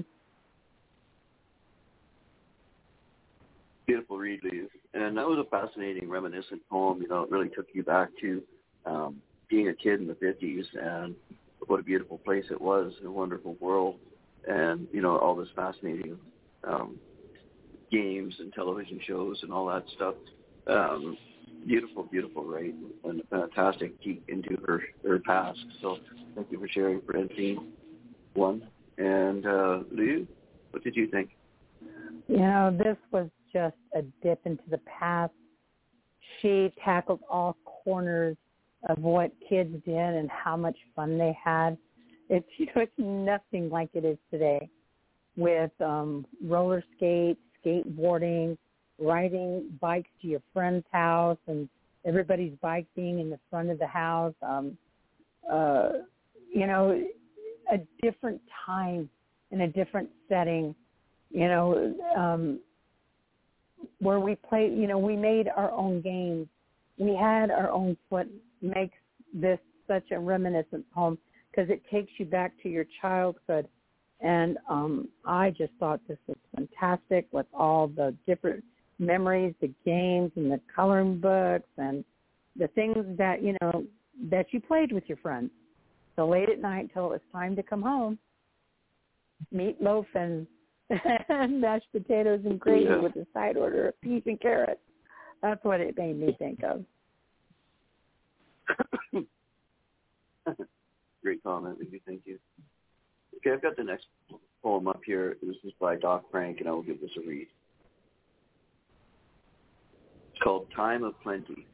S2: Beautiful read, Lee. And that was a fascinating, reminiscent poem. You know, it really took you back to um, being a kid in the fifties and what a beautiful place it was, a wonderful world, and, you know, all this fascinating um, games and television shows and all that stuff. Um, beautiful, beautiful, right? And a fantastic peek into her, her past. So thank you for sharing, Francine One. And uh, Lou, what did you think?
S1: You know, this was just a dip into the past. She tackled all corners of what kids did and how much fun they had. It's, you know, it's nothing like it is today with um, roller skates, skateboarding, riding bikes to your friend's house and everybody's bike being in the front of the house. Um, uh, you know, a different time in a different setting, you know, um, where we play, you know, we made our own games. We had our own, what makes this such a reminiscent home, because it takes you back to your childhood. And um, I just thought this was fantastic with all the different memories, the games and the coloring books and the things that, you know, that you played with your friends. So late at night until it was time to come home, meatloaf and mashed potatoes and gravy yeah. with a side order of peas and carrots. That's what it made me think of.
S2: Great comment, Vicky. Thank you. Okay, I've got the next poem up here. This is by Doc Frank, and I will give this a read. It's called Time of Plenty.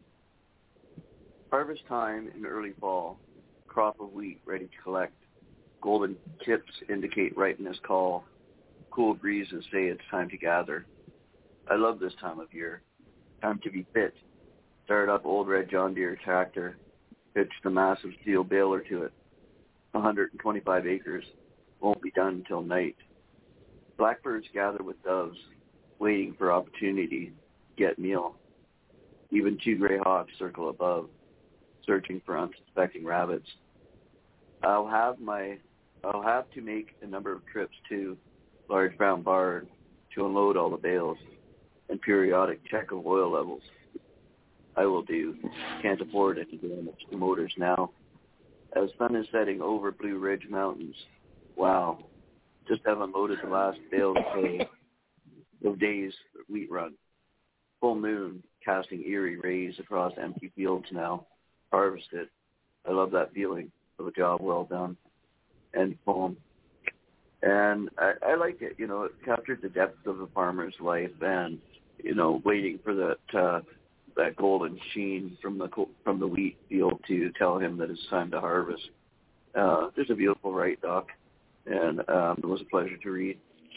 S2: Harvest time in early fall. Crop of wheat ready to collect. Golden tips indicate ripeness call. Cool breezes say it's time to gather. I love this time of year. Time to be fit. Start up old red John Deere tractor. Pitch the massive steel baler to it. one hundred twenty-five acres. Won't be done until night. Blackbirds gather with doves, waiting for opportunity to get meal. Even two gray hawks circle above, searching for unsuspecting rabbits. I'll have my, I'll have to make a number of trips to large brown barn to unload all the bales and periodic check of oil levels. I will do. Can't afford any damage to motors now. As sun is setting over Blue Ridge Mountains, wow, just haven't loaded the last bale of hay of days wheat run. Full moon casting eerie rays across empty fields now. Harvested. I love that feeling of a job well done. End poem. And I, I like it. You know, it captured the depth of the farmer's life and, you know, waiting for that uh, that golden sheen from the from the wheat field to tell him that it's time to harvest. Uh, it's a beautiful write, Doc, and um, it was a pleasure to read.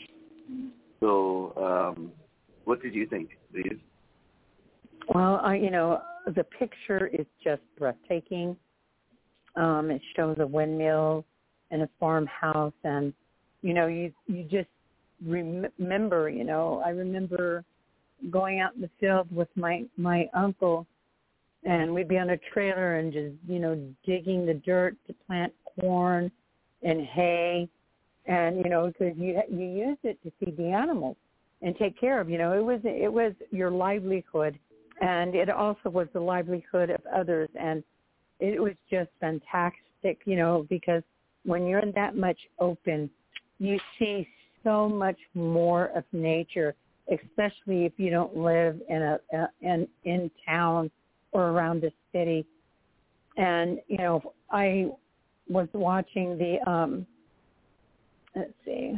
S2: So, um, what did you think, Steve?
S1: Well, I, you know, the picture is just breathtaking. Um, it shows a windmill and a farmhouse, and you know, you you just rem- remember. You know, I remember going out in the field with my my uncle, and we'd be on a trailer and just, you know, digging the dirt to plant corn and hay, and you know, because you you used it to feed the animals and take care of. You know, it was it was your livelihood, and it also was the livelihood of others, and it was just fantastic. You know, because when you're in that much open, you see so much more of nature, especially if you don't live in a, a in in town or around the city. And you know, I was watching the um, let's see,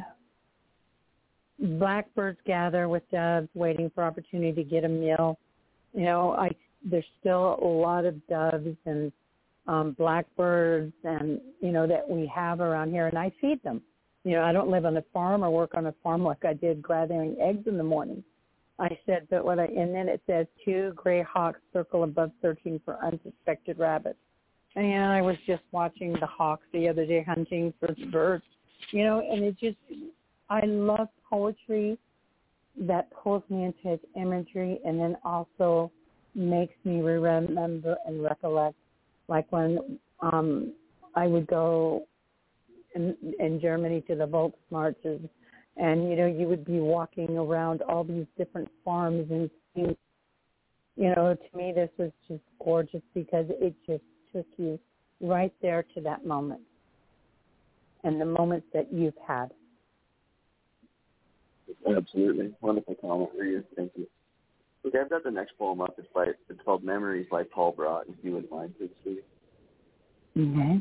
S1: blackbirds gather with doves, waiting for opportunity to get a meal. You know, I there's still a lot of doves and um, blackbirds, and you know, that we have around here, and I feed them. You know, I don't live on a farm or work on a farm like I did gathering eggs in the morning. I said, but what I, and then it says two gray hawks circle above searching for unsuspected rabbits. And you know, I was just watching the hawks the other day hunting for birds, you know, and it just, I love poetry that pulls me into its imagery and then also makes me remember and recollect, like when um, I would go In, in Germany to the Volksmarches, and you know, you would be walking around all these different farms, and you know, to me this was just gorgeous because it just took you right there to that moment and the moments that you've had.
S2: Absolutely. Wonderful comment for you. Thank you. Okay, I've got the next poem up. It's by it's called Memories by Paul Brott, if you wouldn't mind, please, Steve.
S1: Mm-hmm.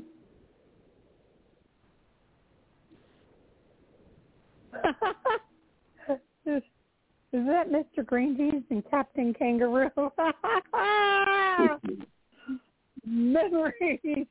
S1: is, is that Mister Greenpeace and Captain Kangaroo? Memories.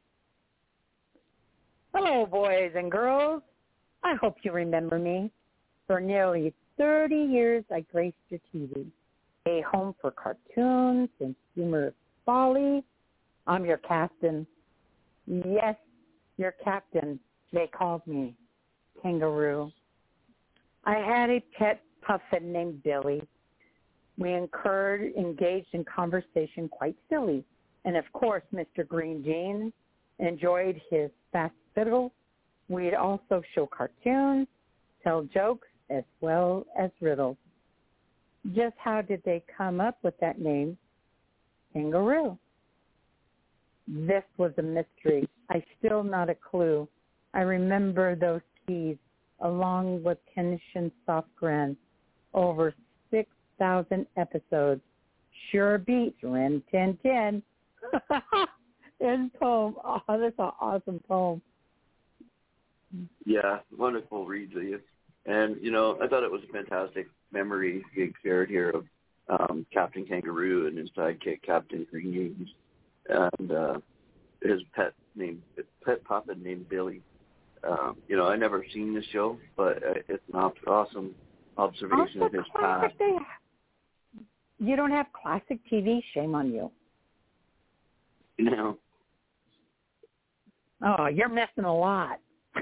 S1: Hello, boys and girls. I hope you remember me. For nearly thirty years, I graced your T V, a home for cartoons and humorous folly. I'm your captain. Yes, your captain. They called me Kangaroo. I had a pet puffin named Billy. We incurred, engaged in conversation quite silly. And, of course, Mister Green Jeans enjoyed his fast fiddle. We'd also show cartoons, tell jokes, as well as riddles. Just how did they come up with that name, Kangaroo? This was a mystery. I still not a clue. I remember those keys, along with Kenshin Soft Grin, over six thousand episodes. Sure beats Rin Tin Tin. End poem. Oh, that's an awesome poem.
S2: Yeah, wonderful read, Leah. And, you know, I thought it was a fantastic memory you shared here of um, Captain Kangaroo and his sidekick, Captain Green Jeans, and uh, his pet named pet puppet named Billy. Um, you know, I never seen this show, but it's an awesome observation
S1: also
S2: of his
S1: classic
S2: past.
S1: They, you don't have classic T V? Shame on you.
S2: You know.
S1: Oh, you're missing a lot.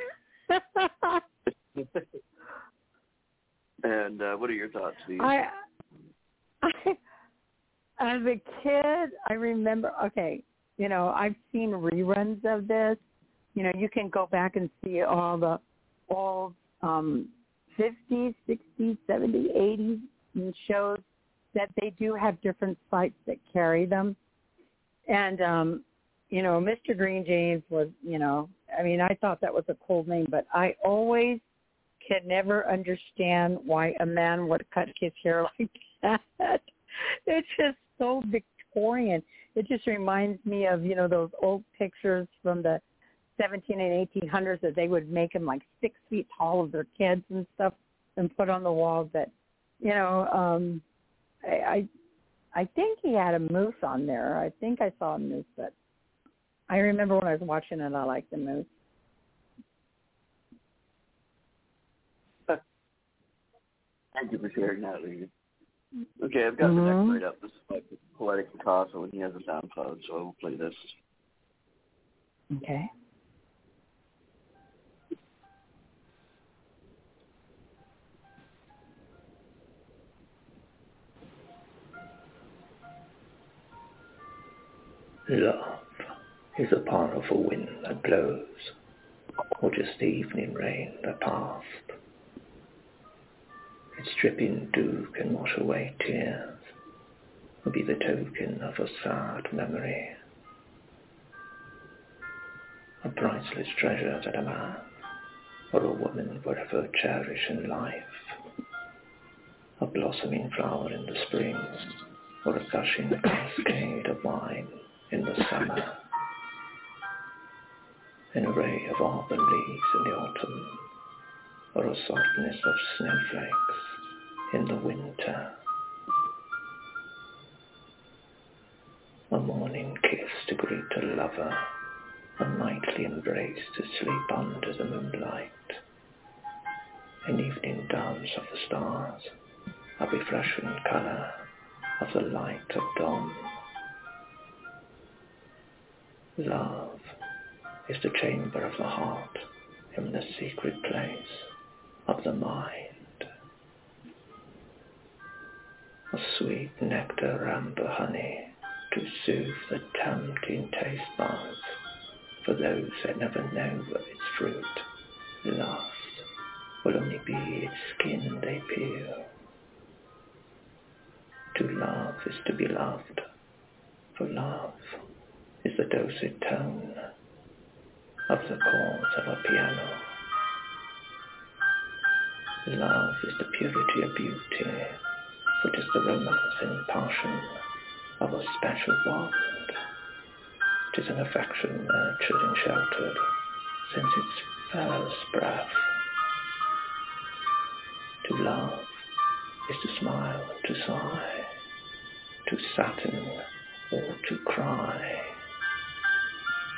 S2: And uh, what are your thoughts, Steve?
S1: I, I, as a kid, I remember, okay, you know, I've seen reruns of this. You know, you can go back and see all the old um, fifties, sixties, seventies, eighties shows that they do have different sites that carry them. And, um, you know, Mister Green Jeans was, you know, I mean, I thought that was a cool name, but I always could never understand why a man would cut his hair like that. It's just so Victorian. It just reminds me of, you know, those old pictures from the seventeen and eighteen hundreds that they would make them like six feet tall of their kids and stuff and put on the walls. That, you know, um, I, I I think he had a moose on there. I think I saw a moose, but I remember when I was watching it, I liked the moose.
S2: Thank you for sharing that, Lee. Okay, I've got
S1: Mm-hmm.
S2: the next right up. This is by Poetic Picasso, and he has a SoundCloud, so I will play this.
S1: Okay.
S3: Love is a powerful wind that blows, or just the evening rain that passed. Its dripping dew can wash away tears, or be the token of a sad memory. A priceless treasure that a man or a woman would ever cherish in life. A blossoming flower in the spring, or a gushing cascade of wine in the summer. An array of auburn leaves in the autumn, or a softness of snowflakes in the winter. A morning kiss to greet a lover, a nightly embrace to sleep under the moonlight. An evening dance of the stars, a refreshing colour of the light of dawn. Love is the chamber of the heart in the secret place of the mind. A sweet nectar amber honey to soothe the tempting taste buds for those that never know of its fruit. Love will only be its skin they peel. To love is to be loved, for love is the dulcet tone of the chords of a piano. Love is the purity of beauty, for it is the romance and passion of a special bond. It is an affection nurtured and sheltered since its first breath. To love is to smile, to sigh, to sadden or to cry.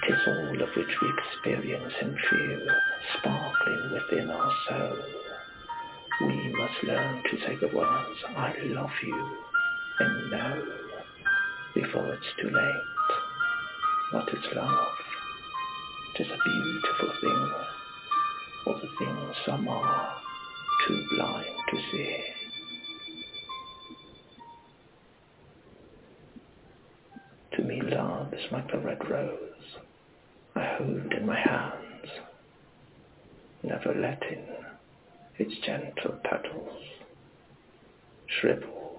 S3: 'Tis all of which we experience and feel, sparkling within our soul. We must learn to say the words, I love you, and know, before it's too late, what is love. 'Tis a beautiful thing, for the things some are too blind to see. To me love is like the red rose I hold in my hands, never letting its gentle petals shrivel,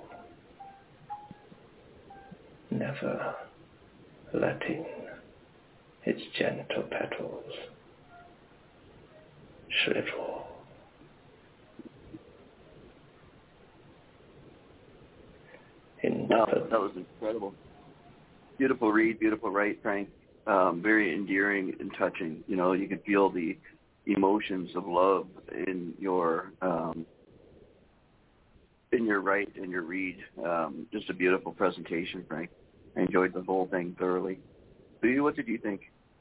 S3: never letting its gentle petals shrivel. In
S2: Wow, that was incredible. Beautiful read, beautiful write, Frank. Um, very endearing and touching. You know, you could feel the emotions of love in your um, in your write and your read. Um, just a beautiful presentation, Frank. I enjoyed the whole thing thoroughly. Boo, what did you think?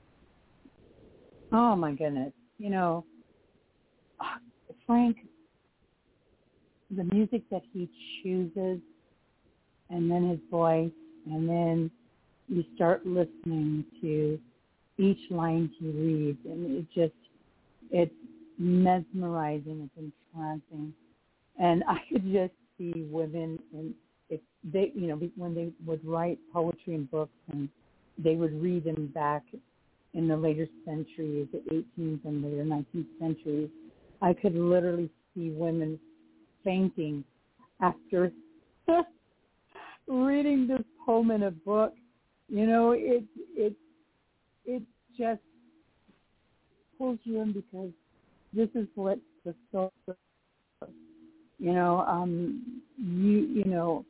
S1: Oh my goodness! You know, Frank, the music that he chooses, and then his voice, and then you start listening to each line he reads, and it just, it's mesmerizing, it's entrancing. And I could just see women, and if they, you know, when they would write poetry and books, and they would read them back in the later centuries, the eighteenth and later nineteenth centuries, I could literally see women fainting after reading this poem in a book. You know, it it it just pulls you in, because this is what the soul does. You know, um, you you know,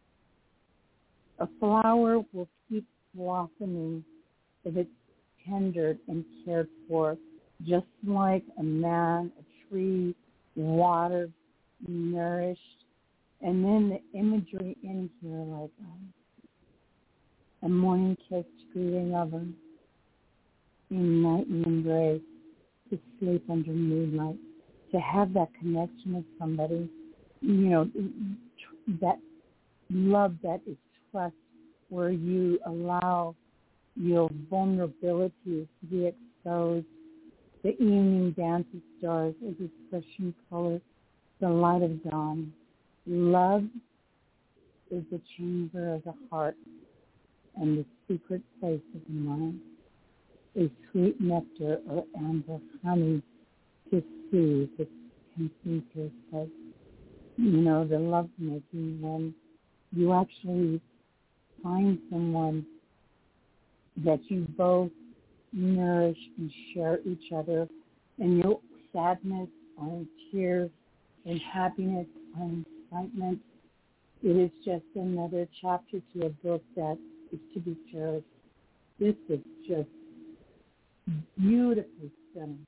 S1: a flower will keep blossoming if it's tended and cared for, just like a man, a tree, watered, nourished. And then the imagery in here, like um, a morning kiss to greeting lover, in night and embrace, to sleep under moonlight, to have that connection with somebody, you know, that love that is trust, where you allow your vulnerability to be exposed. The evening dances stars as expression color, the light of dawn. Love is the chamber of the heart and the secret place of the mind, a sweet nectar or amber honey to soothe the conceived head. You know, the love making, when you actually find someone that you both nourish and share each other, and your sadness or in tears, in happiness or in excitement. It is just another chapter to a book that is to be cherished. This is just beautifully stunning.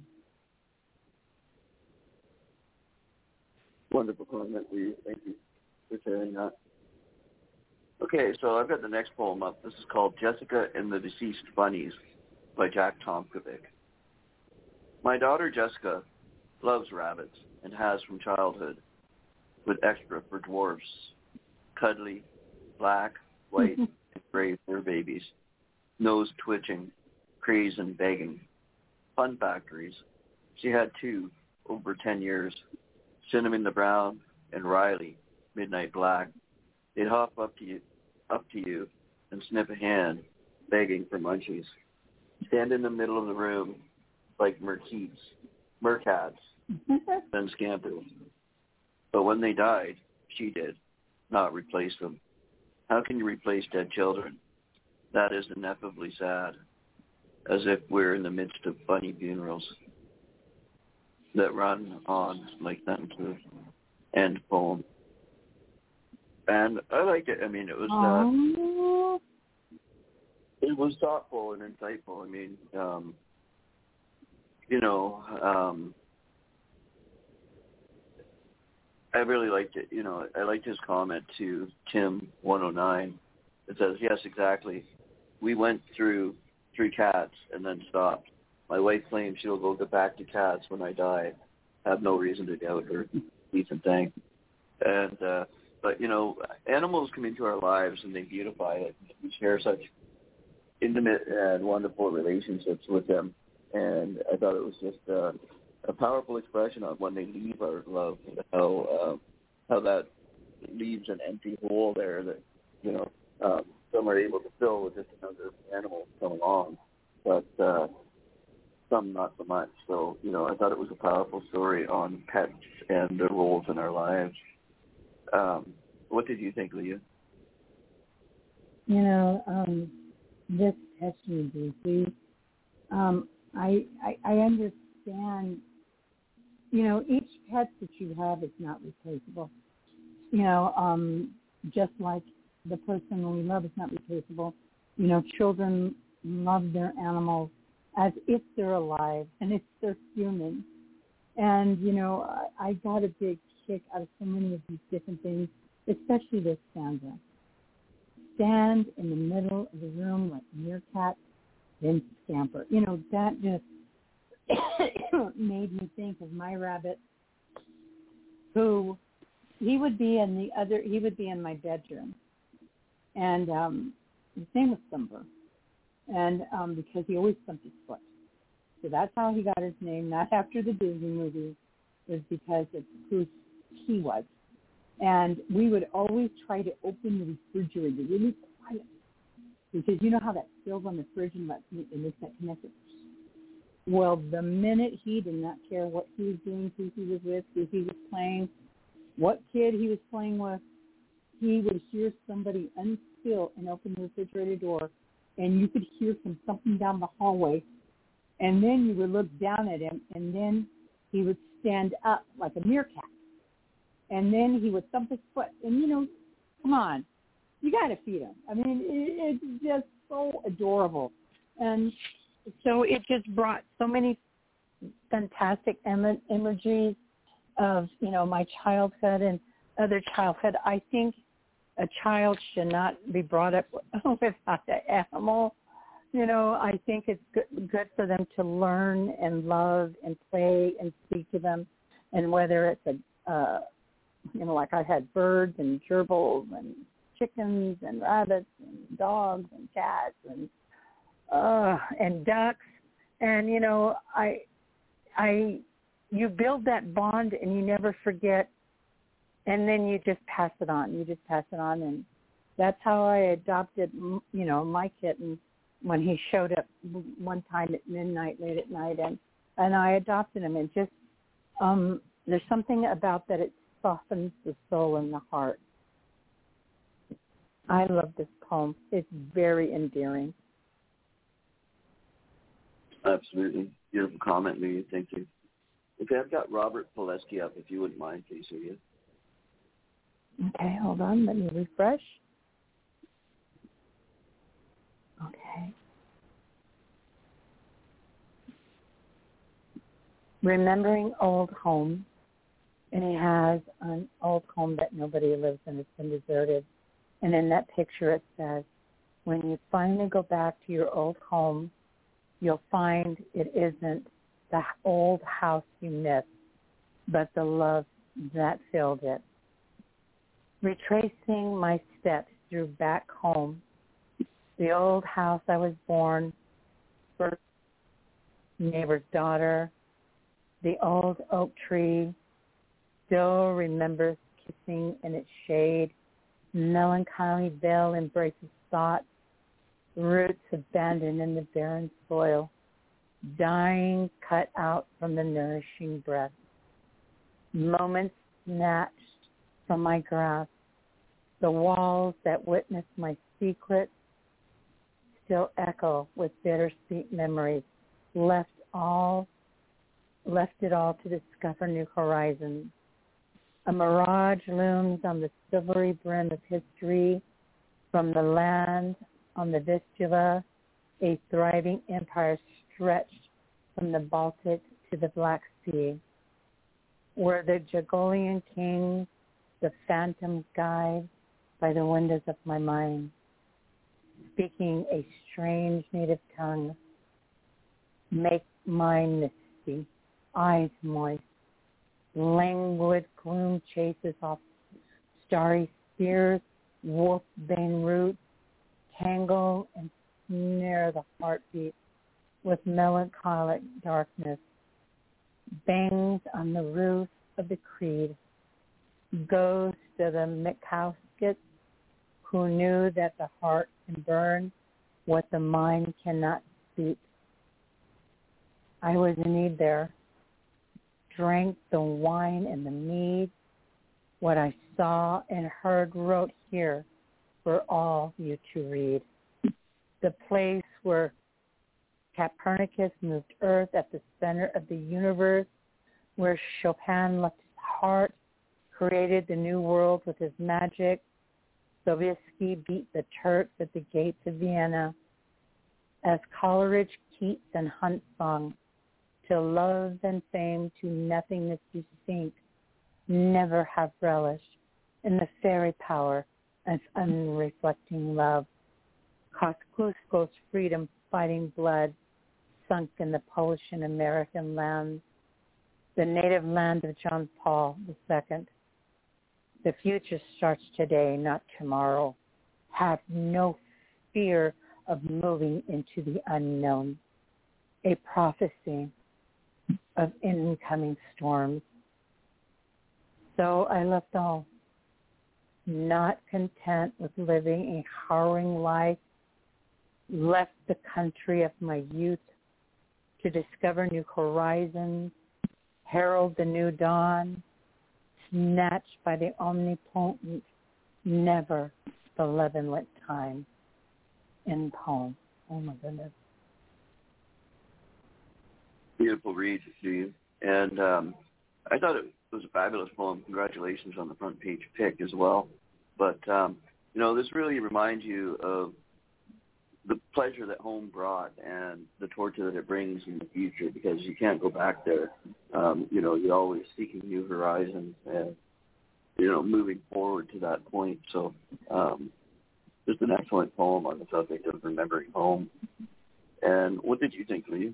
S2: Wonderful comment, Lee. Thank you for sharing that. Okay, so I've got the next poem up. This is called Jessica and the Deceased Bunnies by Jack Tomkovic. My daughter Jessica loves rabbits and has from childhood, with extra for dwarfs, cuddly, black, white, and gray fur babies, nose twitching, craze and begging. Fun factories. She had two over ten years, Cinnamon the Brown and Riley, Midnight Black. They'd hop up to you, up to you and snip a hand, begging for munchies. Stand in the middle of the room like merkeets, mercats, then scamper. But when they died, she did not replace them. How can you replace dead children? That is ineffably sad, as if we're in the midst of bunny funerals that run on like sentences. End poem. And I liked it. I mean, it was uh, it was thoughtful and insightful. I mean, um, you know, um, I really liked it. You know, I liked his comment to Tim one oh nine. It says, yes, exactly. We went through three cats and then stopped. My wife claims she'll go get back to cats when I die. I have no reason to doubt her. Decent thing. And, uh, but, you know, animals come into our lives and they beautify it. We share such intimate and wonderful relationships with them. And I thought it was just uh, a powerful expression on when they leave our love, how, uh, how that leaves an empty hole there that, you know, um, some are able to fill with just another animal come along. But, uh, some not so much. So, you know, I thought it was a powerful story on pets and their roles in our lives. Um, what did you think, Leah?
S1: You know, um, this touched me deeply. Um, I, I I understand, you know, each pet that you have is not replaceable. You know, um, just like the person we love is not replaceable. You know, children love their animals as if they're alive and if they're human. And, you know, I, I got a big kick out of so many of these different things, especially this stanza. Stand in the middle of the room like meerkat, then scamper. You know, that just made me think of my rabbit, who he would be in the other, he would be in my bedroom. And um, his name was Thumper. And um, because he always thumped his foot. So that's how he got his name, not after the Disney movie. It was because of who he was. And we would always try to open the refrigerator really quiet. Because you know how that spills on the fridge and that, it makes that connection? Well, the minute he did not care what he was doing, who he was with, who he was playing, what kid he was playing with, he would hear somebody unspill and open the refrigerator door, and you could hear from something down the hallway, and then you would look down at him, and then he would stand up like a meerkat, and then he would thump his foot. And, you know, come on, you got to feed him. I mean, it, it's just so adorable. And so it just brought so many fantastic im- imageries of, you know, my childhood and other childhood. I think a child should not be brought up without an animal. You know, I think it's good, good for them to learn and love and play and speak to them. And whether it's a, uh, you know, like I had birds and gerbils and chickens and rabbits and dogs and cats and uh, and ducks. And, you know, I, I, you build that bond and you never forget. And then you just pass it on. You just pass it on. And that's how I adopted, you know, my kitten when he showed up one time at midnight, late at night. And, and I adopted him. And just, um, there's something about that. It softens the soul and the heart. I love this poem. It's very endearing.
S2: Absolutely. Beautiful comment, Leah. Thank you. Okay, I've got Robert Pileski up, if you wouldn't mind, please, Leah.
S1: Okay, hold on. Let me refresh. Okay. Remembering old home, and it has an old home that nobody lives in. It's been deserted. And in that picture it says, when you finally go back to your old home, you'll find it isn't the old house you miss, but the love that filled it. Retracing my steps through back home, the old house I was born, first neighbor's daughter, the old oak tree still remembers kissing in its shade, melancholy veil embraces thought, roots abandoned in the barren soil, dying cut out from the nourishing breath. Moments snatched from my grasp, the walls that witnessed my secrets still echo with bittersweet memories, left all, left it all to discover new horizons. A mirage looms on the silvery brim of history, from the land on the Vistula, a thriving empire stretched from the Baltic to the Black Sea, where the Jagolian kings, the phantom guide by the windows of my mind. speaking a strange native tongue. Make mine misty, eyes moist. Languid gloom chases off starry spears, wolfbane roots, tangle and snare the heartbeat with melancholic darkness. Bangs on the roof of the creed, ghosts of the McCaskiets who knew that the heart can burn what the mind cannot speak. I was in need there, drank the wine and the mead. What I saw and heard wrote here for all you to read. The place where Copernicus moved Earth at the center of the universe, where Chopin left his heart, created the new world with his magic. Sovietsky beat the Turks at the gates of Vienna. As Coleridge, Keats, and Hunt sung, till love and fame to nothingness you sink, never have relished in the fairy power of unreflecting love. Kosciuszko's freedom-fighting blood sunk in the Polish and American lands, the native land of John Paul the Second. The future starts today, not tomorrow. Have no fear of moving into the unknown. A prophecy of incoming storms. So I left all, not content with living a harrowing life, left the country of my youth to discover new horizons, herald the new dawn, snatched by the omnipotent, never malevolent time. In poem. Oh my goodness.
S2: Beautiful read, Steve. And um, I thought it was a fabulous poem. Congratulations on the front page pick as well. But, um, you know, this really reminds you of the pleasure that home brought and the torture that it brings in the future, because you can't go back there. Um, you know, you're always seeking new horizons and, you know, moving forward to that point. So um, just an excellent poem on the subject of remembering home. And what did you think, Lee?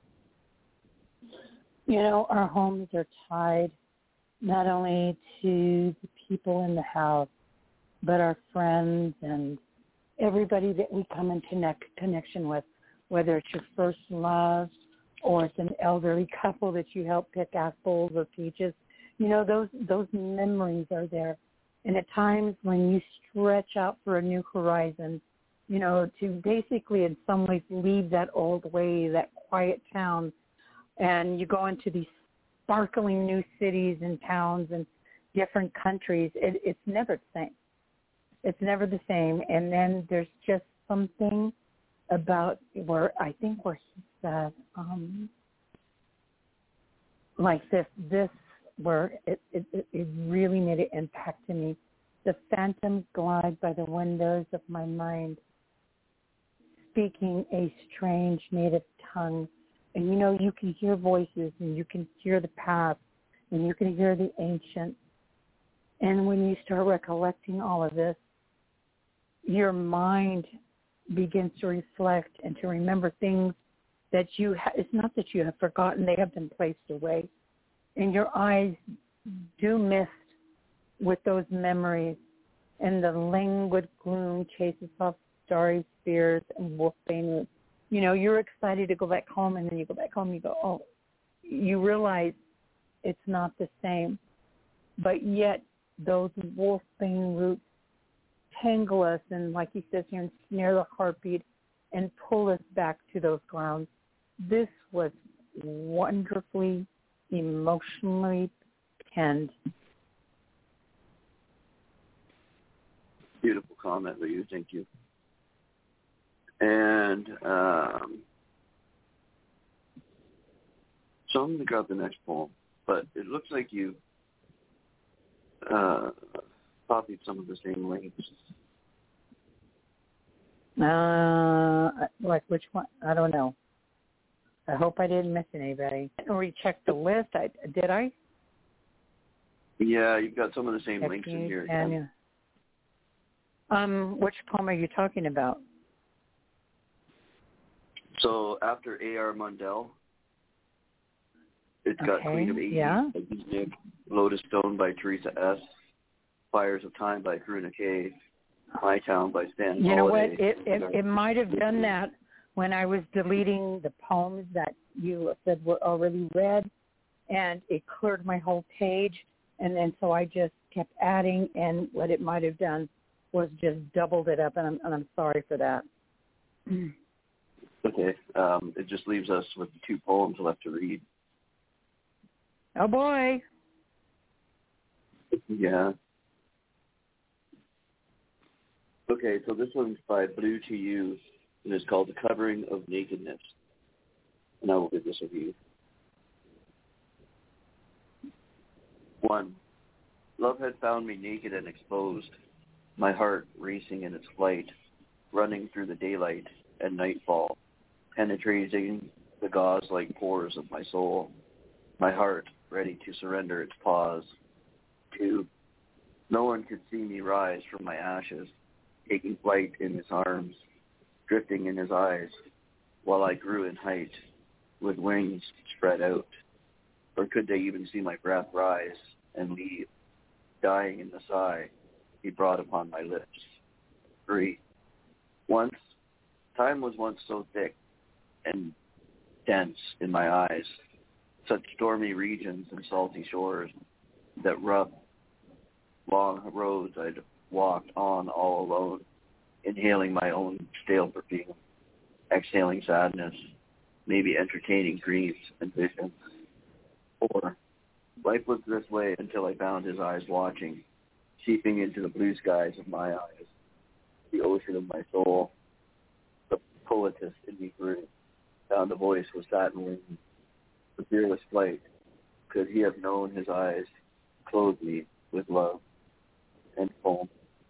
S1: You know, our homes are tied not only to the people in the house, but our friends and everybody that we come in connect, connection with, whether it's your first love or it's an elderly couple that you help pick apples or peaches. You know, those those memories are there. And at times when you stretch out for a new horizon, you know, to basically in some ways leave that old way, that quiet town, and you go into these sparkling new cities and towns and different countries, it, it's never the same. It's never the same. And then there's just something about where I think where he said, um, like this, this where it, it, it really made an impact to me. The phantom glide by the windows of my mind, speaking a strange native tongue. And, you know, you can hear voices and you can hear the past and you can hear the ancient. And when you start recollecting all of this, your mind begins to reflect and to remember things that you ha- it's not that you have forgotten, they have been placed away. And your eyes do mist with those memories, and the languid gloom chases off starry spears and wolfbane roots. You know, you're excited to go back home, and then you go back home, you go, oh, you realize it's not the same. But yet those wolfbane roots tangle us and, like he says here, ensnare the heartbeat and pull us back to those grounds. This was wonderfully, emotionally penned.
S2: Beautiful comment, Lou. Thank you. And um, so I'm going to grab the next poem, but it looks like you uh, copied some of the same links.
S1: Uh, like which one? I don't know. I hope I didn't miss anybody. I didn't recheck the list. I did I?
S2: Yeah, you've got some of the same
S1: Check
S2: links
S1: you,
S2: in here.
S1: Tanya. Um, which poem are you talking about?
S2: So after A R Mundell, it's got
S1: Okay,
S2: Queen of eighties
S1: yeah.
S2: by Nick, Lotus Stone by Teresa S., Fires of Time by Karuna K., My Town by Stan
S1: You know what?
S2: Holiday.
S1: It it, it might have done that when I was deleting the poems that you said were already read, and it cleared my whole page. And then so I just kept adding, and what it might have done was just doubled it up, and I'm and I'm sorry for that.
S2: Okay. Um, it just leaves us with two poems left to read.
S1: Oh boy.
S2: Yeah. Okay, so this one's by Blue to You, and it's called The Covering of Nakedness. And I will give this a read. One, love had found me naked and exposed, my heart racing in its flight, running through the daylight and nightfall, penetrating the gauze-like pores of my soul, my heart ready to surrender its paws. Two, no one could see me rise from my ashes, taking flight in his arms, drifting in his eyes, while I grew in height, with wings spread out. Or could they even see my breath rise and leave, dying in the sigh he brought upon my lips? Three, once, time was once so thick and dense in my eyes, such stormy regions and salty shores, that rough, long roads I'd walked on all alone, inhaling my own stale perfume, exhaling sadness, maybe entertaining dreams and visions. Four, life was this way until I found his eyes watching, seeping into the blue skies of my eyes, the ocean of my soul. The poetess in me grew, found a voice with satin wings, the fearless flight. Could he have known his eyes clothed me with love and foam?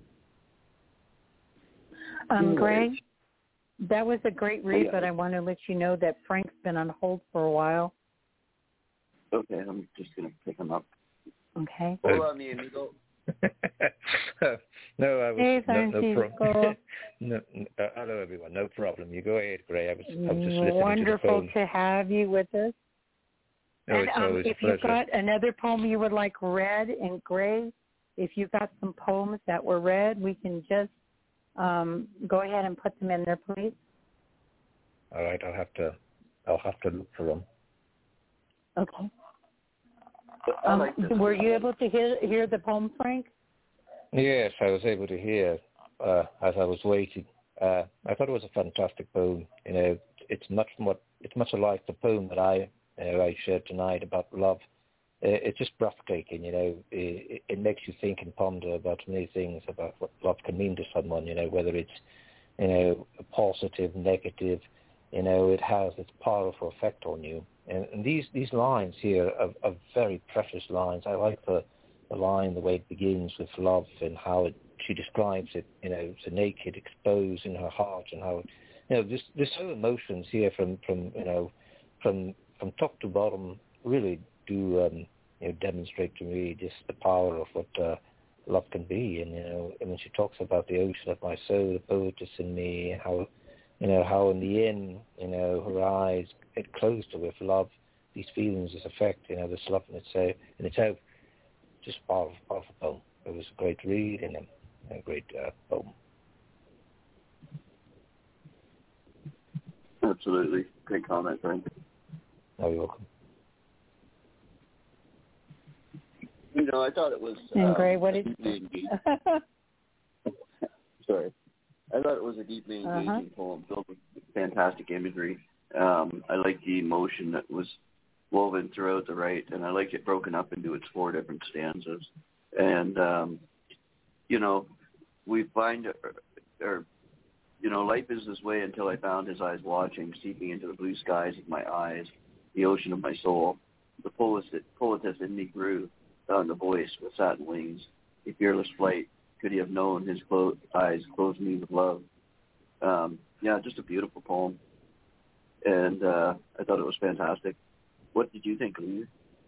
S1: Um, Greg, that was a great read,
S2: yeah.
S1: but I want to let you know that Frank's been on hold for a while.
S2: Okay, I'm just going to pick him up.
S1: Okay.
S2: Hola, mi amigo.
S3: no, I was
S1: Hey,
S3: no, no
S1: Francisco.
S3: problem. no, uh, hello, everyone. No problem. You go ahead, Gray. I was, I was just listening
S1: Wonderful
S3: to the
S1: to have you with us.
S3: No,
S1: and
S3: it's
S1: um,
S3: always
S1: if
S3: a pleasure.
S1: you've got another poem you would like read in Gray, if you've got some poems that were read, we can just um, go ahead and put them in there, please.
S3: All right, I'll have to, I'll have to look for them.
S1: Okay.
S2: I
S1: Um,
S2: like this
S1: were
S2: one.
S1: you able to hear hear the poem, Frank?
S3: Yes, I was able to hear uh, as I was waiting. Uh, I thought it was a fantastic poem. You know, it's much more, it's much like the poem that I uh, I shared tonight about love. Uh, it's just breathtaking. You know, it, it makes you think and ponder about many things about what love can mean to someone. You know, whether it's you know positive, negative. You know, it has its powerful effect on you. And, and these these lines here are, are very precious lines. I like the the line, the way it begins with love and how it, she describes it, you know, the naked, exposed in her heart, and how, you know, there's, there's so emotions here from, from, you know, from from top to bottom really do, um, you know, demonstrate to me just the power of what uh, love can be. And, you know, and when she talks about the ocean of my soul, the poetess in me, how, you know, how in the end, you know, her eyes, it closed her with love, these feelings, this effect, you know, this love in itself, in itself. Just powerful, powerful poem. It was a great read and a, a great uh, poem.
S2: Absolutely. Great comment, Frank.
S3: Oh, you're welcome.
S2: You know, I thought it was
S1: And
S2: um,
S1: Gray, what did
S2: deeply engaging. Sorry. I thought it was a deeply engaging
S1: uh-huh.
S2: poem filled with fantastic imagery. Um, I like the emotion that was woven throughout the right, and I like it broken up into its four different stanzas. And, um, you know, we find, or, or, you know, life is this way until I found his eyes watching, seeping into the blue skies of my eyes, the ocean of my soul. The poetess, poetess in me grew, found the voice with satin wings, a fearless flight. Could he have known his clo- eyes closed me with love? Um, yeah, just a beautiful poem. And uh, I thought it was fantastic. What did you think, Lee?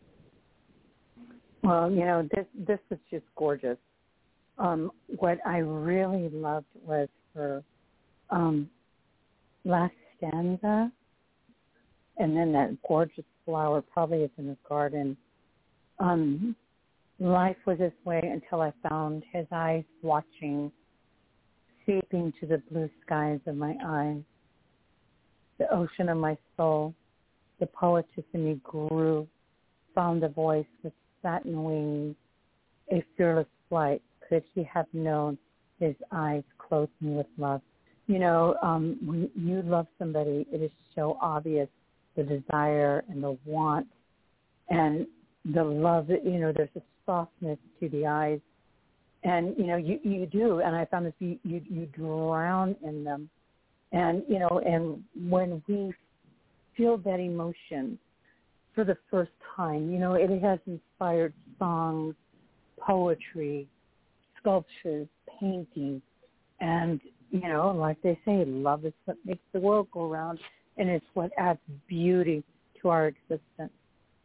S1: Well, you know, this this is just gorgeous. Um, what I really loved was her um, last stanza, and then that gorgeous flower probably is in his garden. Um, life was this way until I found his eyes watching, seeping to the blue skies of my eyes, the ocean of my soul. The poetess in me grew, found a voice with satin wings, a fearless flight. Could he have known his eyes clothed me with love? You know, um, when you love somebody, it is so obvious, the desire and the want and the love. That, you know, there's a softness to the eyes. And, you know, you, you do. And I found this, you, you, you drown in them. And, you know, and when we feel that emotion for the first time, you know, it has inspired songs, poetry, sculptures, painting, and, you know, like they say, love is what makes the world go round, and it's what adds beauty to our existence.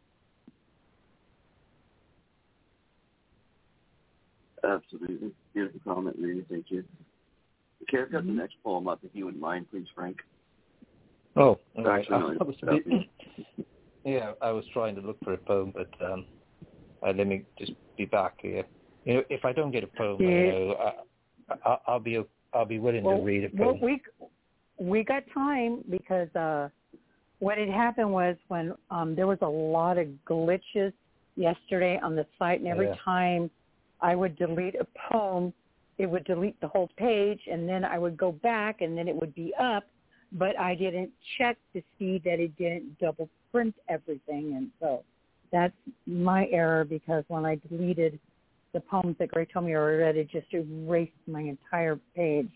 S2: Absolutely. Beautiful comment, Rita. Thank you. Okay, I've got
S1: Mm-hmm.
S2: the next poem up, if you wouldn't mind, please, Frank.
S4: Oh, right.
S2: Actually, no,
S4: I was a bit, yeah, I was trying to look for a poem, but um, uh, let me just be back here. You know, if I don't get a poem, yeah. you know, I, I, I'll be I'll be willing
S1: well,
S4: to read a poem.
S1: Well, we we got time because uh, what had happened was when um, there was a lot of glitches yesterday on the site, and every
S4: yeah.
S1: time I would delete a poem, it would delete the whole page, and then I would go back, and then it would be up. But I didn't check to see that it didn't double print everything. And so that's my error, because when I deleted the poems that Gray told me I read, it just erased my entire page.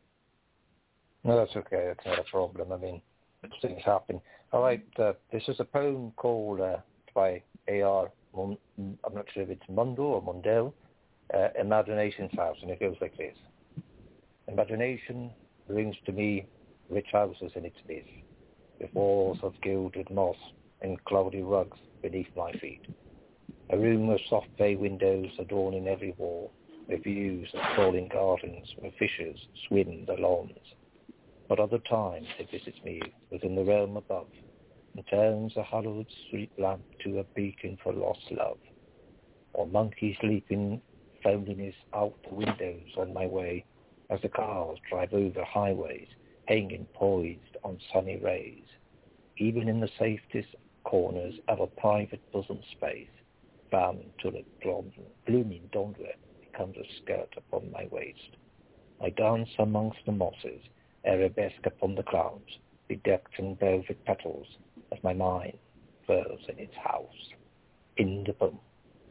S4: No, that's okay. That's not a problem. I mean, things happen. All right. Uh, this is a poem called uh, by A R Mon- I'm not sure if it's Mundo or Mundell, uh, Imagination's House, and it goes like this. Imagination brings to me rich houses in its midst, with walls of gilded moss and cloudy rugs beneath my feet. A room of soft bay windows adorning every wall, with views of sprawling gardens where fishers swim the lawns. But other times it visits me within the realm above, and turns a hallowed street lamp to a beacon for lost love, or monkeys leaping foundiness out the windows on my way, as the cars drive over highways, hanging poised on sunny rays. Even in the safest corners of a private bosom space, Van tulip blooming Dondre becomes a skirt upon my waist. I dance amongst the mosses, arabesque upon the clouds, bedecked in velvet petals, as my mind whirls in its house. In the poem.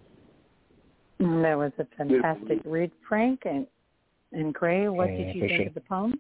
S1: That was a fantastic read, Frank. And, and Gray, what
S4: uh,
S1: did you think of the poem?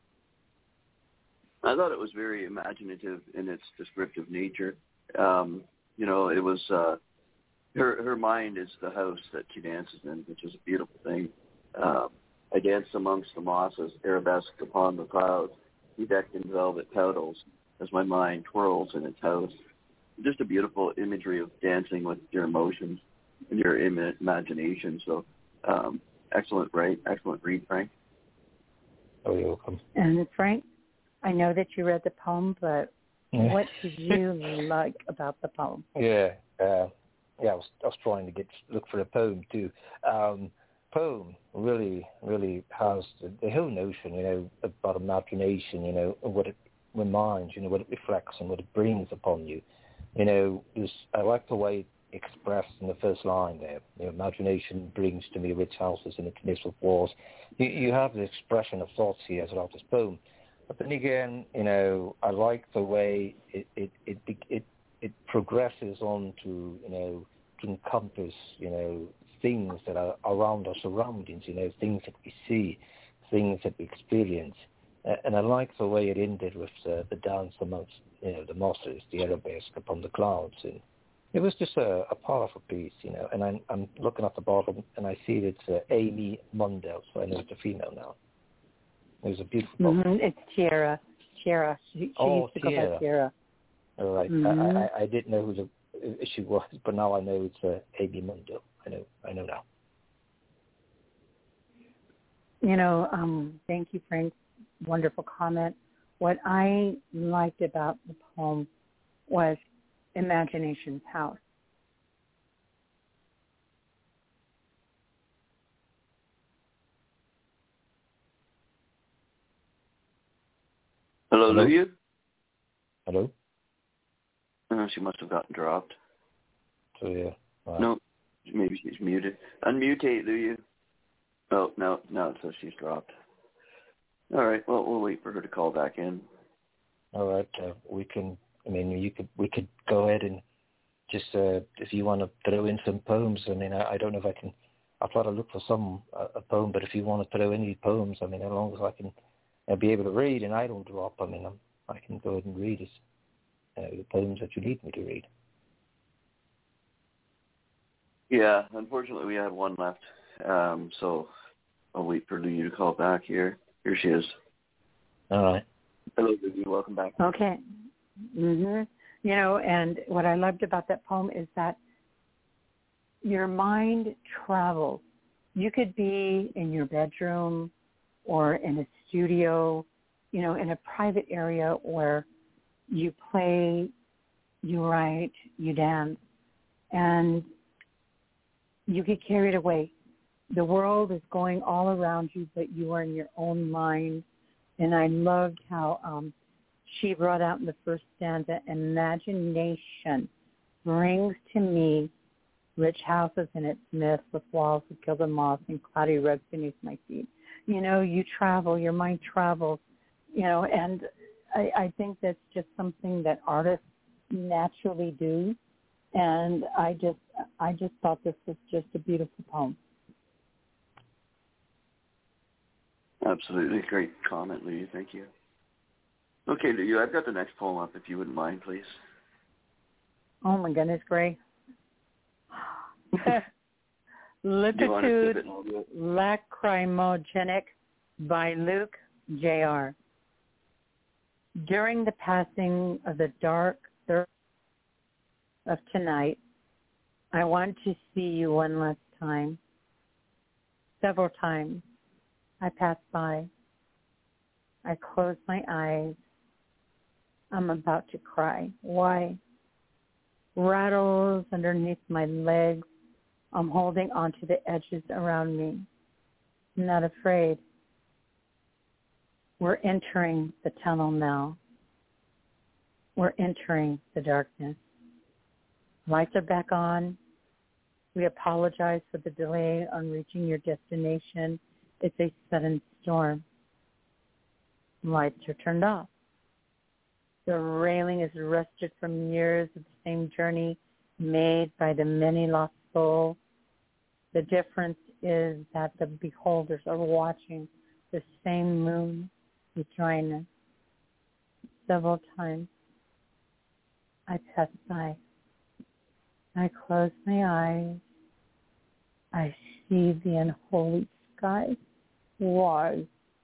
S2: I thought it was very imaginative in its descriptive nature. Um, you know, it was, uh, her her mind is the house that she dances in, which is a beautiful thing. Uh, I dance amongst the mosses, arabesque upon the clouds, bedecked in velvet petals, as my mind twirls in its house. Just a beautiful imagery of dancing with your emotions and your im- imagination. So, um, excellent, right? Excellent read, Frank.
S4: Oh, you're welcome.
S1: And Frank, I know that you read the poem, but what did you like about the poem?
S4: Yeah, uh, yeah. I was, I was trying to get look for a poem too. Um, poem really, really has the, the whole notion, you know, about imagination. You know, what it reminds, you know, what it reflects and what it brings upon you. You know, there's, I like the way it expressed in the first line there. You know, imagination brings to me rich houses in its midst of walls. You, you have the expression of thoughts here throughout this poem. But then again, you know, I like the way it it it it, it progresses on to, you know, to encompass, you know, things that are around our surroundings, you know, things that we see, things that we experience. Uh, and I like the way it ended with uh, the dance amongst, you know, the mosses, the arabesque upon the clouds. And it was just a, a powerful piece, you know. And I'm, I'm looking at the bottom, and I see it's uh, Amy Mundell, so I know it's a female now. It was a beautiful book.
S1: Mm-hmm. It's Tiara. Tiara. She, she
S4: oh,
S1: used to go
S4: Tiara.
S1: by Tiara.
S4: All right.
S1: Mm-hmm.
S4: I, I, I didn't know who the, she was, but now I know it's uh, Amy Mundell. I know. I know now.
S1: You know, um, thank you, Frank. Wonderful comment. what I liked about the poem was Imagination's House.
S2: Hello,
S4: Hello?
S2: Luya?
S4: Hello?
S2: Uh, she must have gotten dropped.
S4: So, yeah. Wow.
S2: No, maybe she's muted. Unmutate, Luya. Oh, no, no, it says she's dropped. All right, well, we'll wait for her to call back in.
S4: All right, uh, we can, I mean, you could, we could go ahead and just, uh, if you want to throw in some poems, I mean, I, I don't know if I can, I'll try to look for some, uh, a poem, but if you want to throw any poems, I mean, as long as I can uh, be able to read and I don't drop, I mean, I'm, I can go ahead and read it, uh, the poems that you need me to read.
S2: Yeah, unfortunately, we have one left, um, so I'll wait for Luya to call back here. Here she is.
S4: All right.
S2: Hello, Luya. Welcome back.
S1: Okay. Mhm. You know, and what I loved about that poem is that your mind travels. You could be in your bedroom or in a studio, you know, in a private area where you play, you write, you dance, and you get carried away. The world is going all around you, but you are in your own mind. And I loved how um, she brought out in the first stanza, imagination brings to me rich houses in its midst with walls of gilded moss and cloudy rugs beneath my feet. You know, you travel, your mind travels, you know, and I, I think that's just something that artists naturally do. And I just, I just thought this was just a beautiful poem.
S2: Absolutely. Great comment, Luya. Thank you. Okay, Luya, I've got the next poem up, if you wouldn't mind, please.
S1: Oh, my goodness, Gray. Lipitude Lacrimogenic by Luke J R During the passing of the dark third of tonight, I want to see you one last time. Several times I pass by. I close my eyes. I'm about to cry. Why? Rattles underneath my legs. I'm holding onto the edges around me. I'm not afraid. We're entering the tunnel now. We're entering the darkness. Lights are back on. We apologize for the delay on reaching your destination. It's a sudden storm. Lights are turned off. The railing is rusted from years of the same journey made by the many lost souls. The difference is that the beholders are watching the same moon with dryness. Several times I pass by. I close my eyes. I see the unholy sky was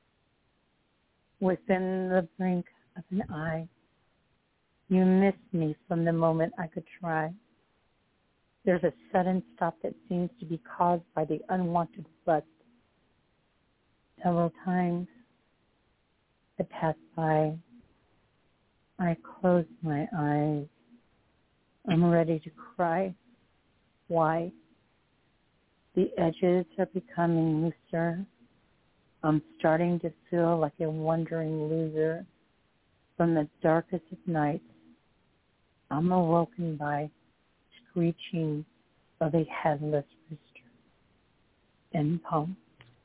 S1: within the brink of an eye. You missed me from the moment I could try. There's a sudden stop that seems to be caused by the unwanted lust. Several times I pass by. I close my eyes. I'm ready to cry. Why? The edges are becoming looser. I'm starting to feel like a wandering loser. From the darkest of nights, I'm awoken by screeching of a headless rooster. End poem.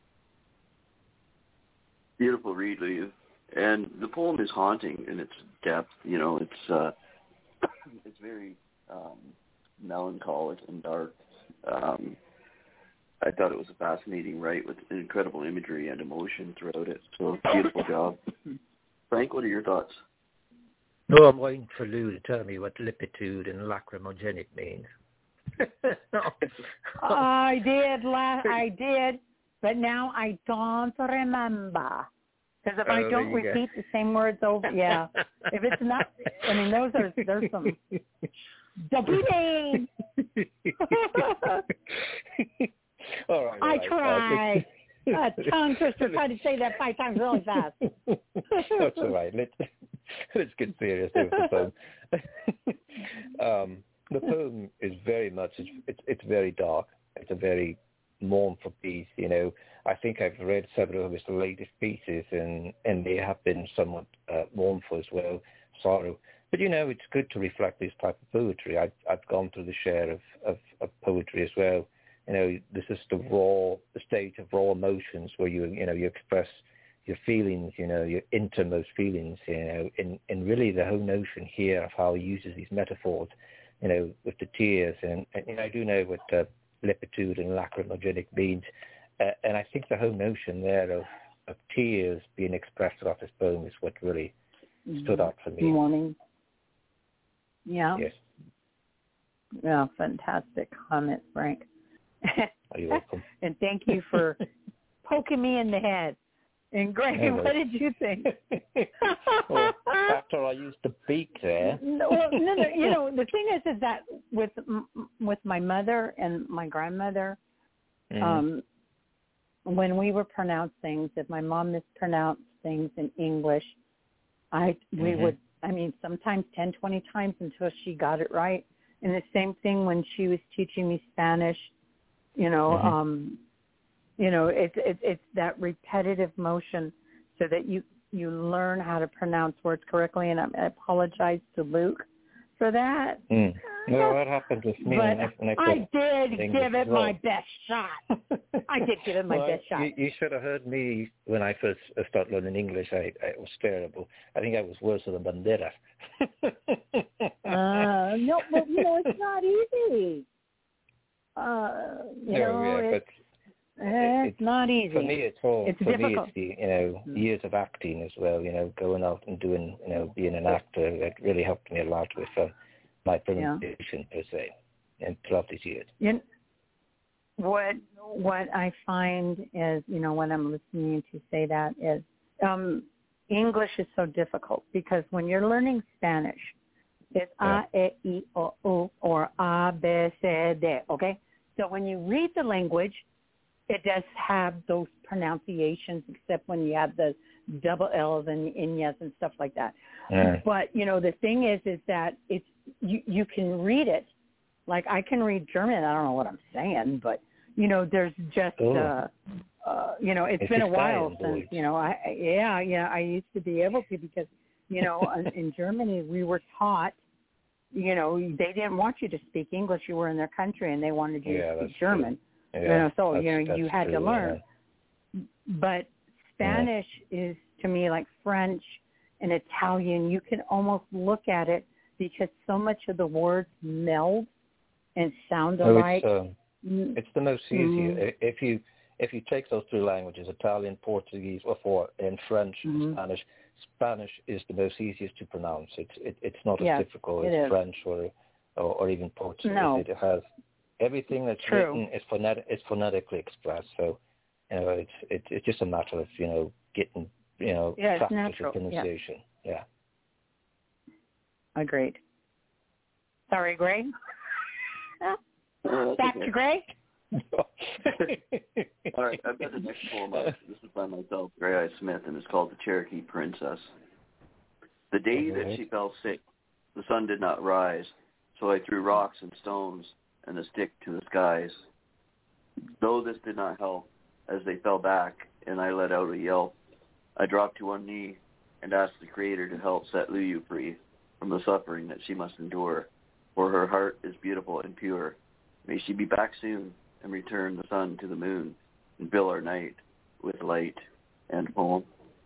S2: Beautiful read, Luya. And the poem is haunting in its depth. You know, it's uh, it's very um, melancholic and dark. Um, I thought it was a fascinating write with incredible imagery and emotion throughout it. So beautiful job. Frank, what are your thoughts?
S4: No, I'm waiting for Lou to tell me what lipitude and lacrimogenic means.
S1: I did, la- I did, but now I don't remember. Because if
S4: Oh,
S1: I don't
S4: there you
S1: repeat
S4: go.
S1: the same words over, yeah. If it's not, I mean, those are, there's some, Dopey
S4: all right, all
S1: I
S4: right.
S1: tried. Uh, tongue twister. Try to say that five times really fast.
S4: That's all right. Let's, let's get serious with the poem. um, the poem is very much, it's, it's, it's very dark. It's a very mournful piece, you know. I think I've read several of his latest pieces, and, and they have been somewhat uh, mournful as well, sorrow. But, you know, it's good to reflect this type of poetry. I've, I've gone through the share of, of, of poetry as well. You know, this is the raw, the state of raw emotions where you, you know, you express your feelings, you know, your innermost feelings, you know, and, and really the whole notion here of how he uses these metaphors, you know, with the tears. And, and you know, I do know what uh, lipitude and lacrimogenic means. Uh, and I think the whole notion there of, of tears being expressed throughout this poem is what really mm-hmm. stood out for me.
S1: Morning. Yeah.
S4: Yes.
S1: Yeah, fantastic comment, Frank.
S4: Are you welcome?
S1: And thank you for poking me in the head. And Greg, hey, what did you think?
S4: Well, after I used the beak there.
S1: No, well, no, no. You know, the thing is, is that with with my mother and my grandmother, mm. um, when we were pronounced things, if my mom mispronounced things in English, I we mm-hmm. would. I mean, sometimes ten, twenty times until she got it right. And the same thing when she was teaching me Spanish. You know, mm-hmm. um, you know, it's it's it's that repetitive motion, so that you you learn how to pronounce words correctly. And I, I apologize to Luke for that.
S4: Mm. No, that happened with me.
S1: But
S4: when I, when I,
S1: I did give it
S4: well.
S1: my best shot. I did give it my
S4: well,
S1: best shot.
S4: You, you should have heard me when I first started learning English. I, I it was terrible. I think I was worse than Banderas.
S1: uh, no, but you know, it's not easy. Uh, you
S4: no,
S1: know,
S4: yeah,
S1: it's,
S4: but
S1: it's, it's not easy.
S4: For me, it's all.
S1: It's
S4: for
S1: difficult.
S4: me, it's the you know mm. years of acting as well. You know, going out and doing you know being an actor. It really helped me a lot with uh, my pronunciation yeah. per se, and throughout these years.
S1: You know, what what I find is, you know, when I'm listening to say that is, um, English is so difficult because when you're learning Spanish, it's yeah. A, E, I, O, U, or A, B, C, D, okay? So when you read the language, it does have those pronunciations, except when you have the double L's and the Nyas and stuff like that. Yeah. But, you know, the thing is, is that it's you, you can read it. Like, I can read German. I don't know what I'm saying, but, you know, there's just, oh. uh, uh, you know, it's, it's been a while since, you know, I, yeah, yeah, I used to be able to because, you know, in Germany, we were taught, you know, they didn't want you to speak English. You were in their country, and they wanted you
S4: yeah,
S1: to speak German.
S4: Yeah,
S1: you know, so,
S4: you
S1: know, you had
S4: true,
S1: to learn.
S4: Yeah.
S1: But Spanish yeah. is, to me, like French and Italian. You can almost look at it because so much of the words meld and sound
S4: oh,
S1: alike.
S4: It's, um, it's the most easy. Mm. If you if you take those three languages, Italian, Portuguese, or for and French, mm-hmm. and Spanish, Spanish is the most easiest to pronounce. It's it, it's not
S1: yes,
S4: as difficult
S1: as
S4: French or, or or even Portuguese.
S1: No.
S4: It has everything that's
S1: True.
S4: written is phonetic is phonetically expressed. So you know it's it's it's just a matter of you know getting you know
S1: yeah,
S4: practice with pronunciation. Yeah. yeah.
S1: Agreed. Sorry, Greg.
S2: Uh,
S1: Back
S2: okay.
S1: to Greg.
S2: All right, I've got the next poem up. This is by myself, Gray Eye Smith, and it's called The Cherokee Princess. The day
S4: right.
S2: that she fell sick, the sun did not rise, so I threw rocks and stones and a stick to the skies. Though this did not help, as they fell back and I let out a yelp, I dropped to one knee and asked the Creator to help set Luyu free from the suffering that she must endure, for her heart is beautiful and pure. May she be back soon and return the sun to the moon and fill our night with light and poem.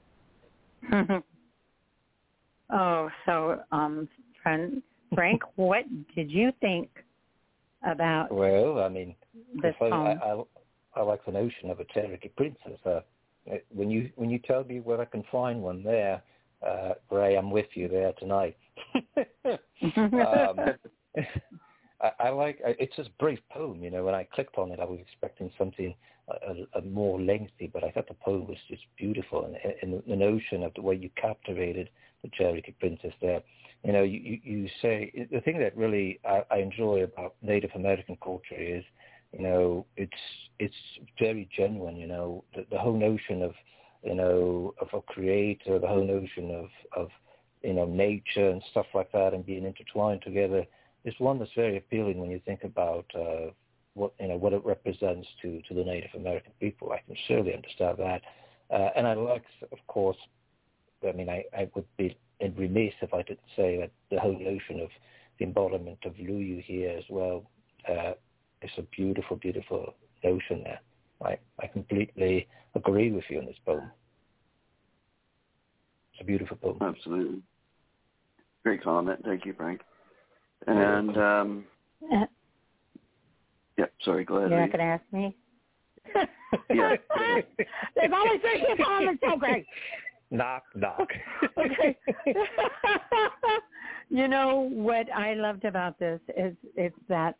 S1: Oh, so, um, friend Frank, what did you think about
S4: Well, I mean,
S1: this
S4: I,
S1: poem?
S4: I, I, I like the notion of a Cherokee princess. Uh, when you when you tell me where I can find one there, uh, Ray, I'm with you there tonight. um, I, I like it's just a brief poem. You know, when I clicked on it, I was expecting something a, a more lengthy, but I thought the poem was just beautiful, and, and the notion of the way you captivated the Cherokee princess there. You know, you, you, you say the thing that really I, I enjoy about Native American culture is you know, it's it's very genuine. You know, the, the whole notion of, you know, of a creator, the whole notion of of you know, nature and stuff like that, and being intertwined together, is one that's very appealing when you think about uh, what you know what it represents to, to the Native American people. I can surely understand that, uh, and I like, of course, I mean, I, I would be remiss if I didn't say that the whole notion of the embodiment of Luyu here as well uh, is a beautiful, beautiful notion there. I I completely agree with you on this poem. It's a beautiful poem.
S2: Absolutely. Great comment. Thank you, Frank. And, um,
S1: Uh,
S2: yeah, sorry, go ahead.
S1: You're
S2: Lee.
S1: not going to ask me?
S2: Yeah.
S1: There's always three people on the show, Greg.
S4: Knock, knock.
S1: Okay. You know, what I loved about this is it's that,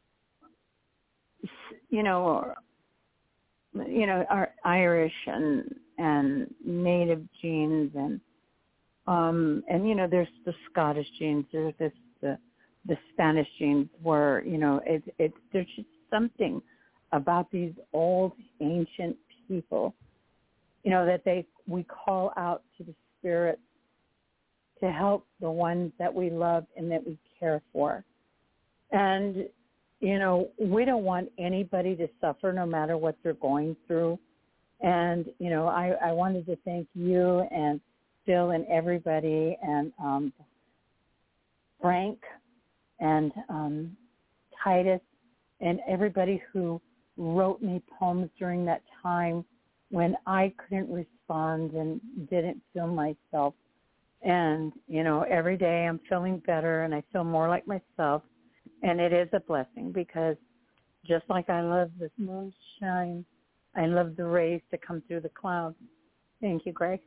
S1: you know, you know, our Irish and, and Native genes and, Um, and, you know, there's the Scottish genes, there's this, the, the Spanish genes where, you know, it, it, there's just something about these old ancient people, you know, that they, we call out to the spirits to help the ones that we love and that we care for. And, you know, we don't want anybody to suffer no matter what they're going through. And, you know, I, I wanted to thank you and Bill and everybody, and um, Frank and um, Titus and everybody who wrote me poems during that time when I couldn't respond and didn't feel myself. And, you know, every day I'm feeling better and I feel more like myself. And it is a blessing because just like I love this moonshine, I love the rays to come through the clouds. Thank you, Greg.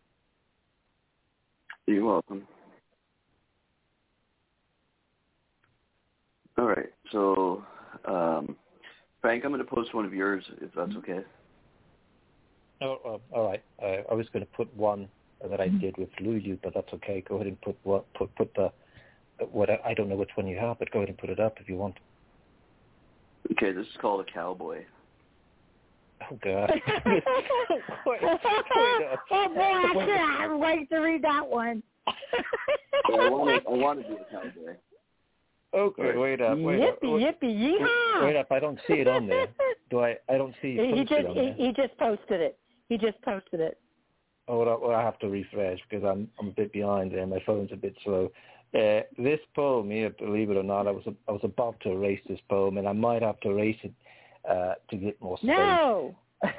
S2: You're welcome. All right. So, um, Frank, I'm going to post one of yours, if that's okay.
S4: Oh, uh, all right. Uh, I was going to put one that I did with Luyu, but that's okay. Go ahead and put what put put the what I don't know which one you have, but go ahead and put it up if you want.
S2: Okay, this is called A Cowboy.
S4: Oh God! wait, wait
S1: oh boy, I can't wait to read that one.
S2: Yeah, I want to. I want to do A Cowboy.
S4: Okay, right. wait up, wait
S1: yippee,
S4: up. Wait,
S1: yippee, yeehaw!
S4: Wait up! I don't see it on there. Do I? I don't see it
S1: he just
S4: on there.
S1: he, he just posted it. He just posted it.
S4: Oh, well, well, I have to refresh because I'm I'm a bit behind there. My phone's a bit slow. Uh, this poem here, believe it or not, I was I was about to erase this poem, and I might have to erase it uh, to get more space.
S1: No,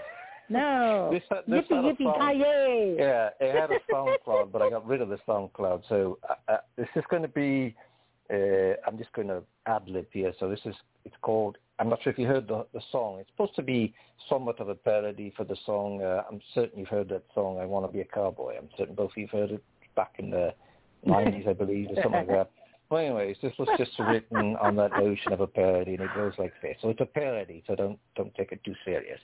S1: no.
S4: this, this
S1: yippee, yippee, ki-yay.
S4: Yeah, it had a SoundCloud, but I got rid of the SoundCloud. So uh, uh, this is going to be. Uh, I'm just going to ad-lib here. So this is. It's called. I'm not sure if you heard the, the song. It's supposed to be somewhat of a parody for the song. Uh, I'm certain you've heard that song, I Want to Be a Cowboy. I'm certain both of you've heard it back in the nineties, I believe, or something like that. Well, anyways, this was just written on that notion of a parody, and it goes like this. So it's a parody, so don't don't take it too serious.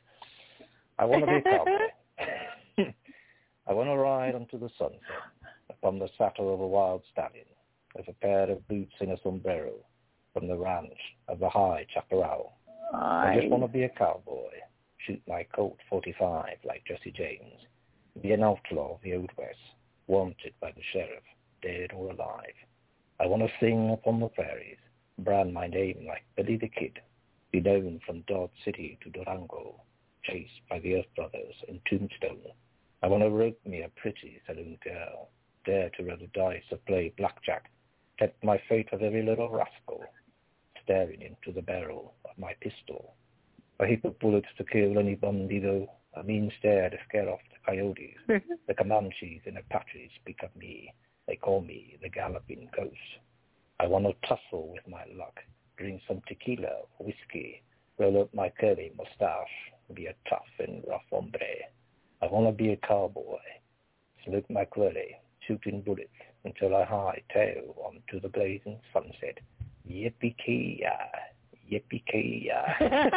S4: I want to be a cowboy. I want to ride onto the sunset upon the saddle of a wild stallion with a pair of boots and a sombrero from the ranch of the high chaparral. I just want to be a cowboy, shoot my Colt forty-five like Jesse James, be an outlaw of the Old West, wanted by the sheriff, dead or alive. I want to sing upon the prairies, brand my name like Billy the Kid, be known from Dodge City to Durango, chased by the Earth Brothers in Tombstone. I want to rope me a pretty saloon girl, dare to roll the dice or play blackjack, tempt my fate with every little rascal, staring into the barrel of my pistol. A heap of bullets to kill any bandido, a mean stare to scare off the coyotes. The Comanches and Apaches speak of me. They call me the Galloping Ghost. I want to tussle with my luck, drink some tequila, whiskey, roll up my curly mustache, be a tough and rough hombre. I want to be a cowboy, smoke my query, shooting bullets until I high-tail onto the blazing sunset. Yippee-ki-ya, yippee-ki-ya.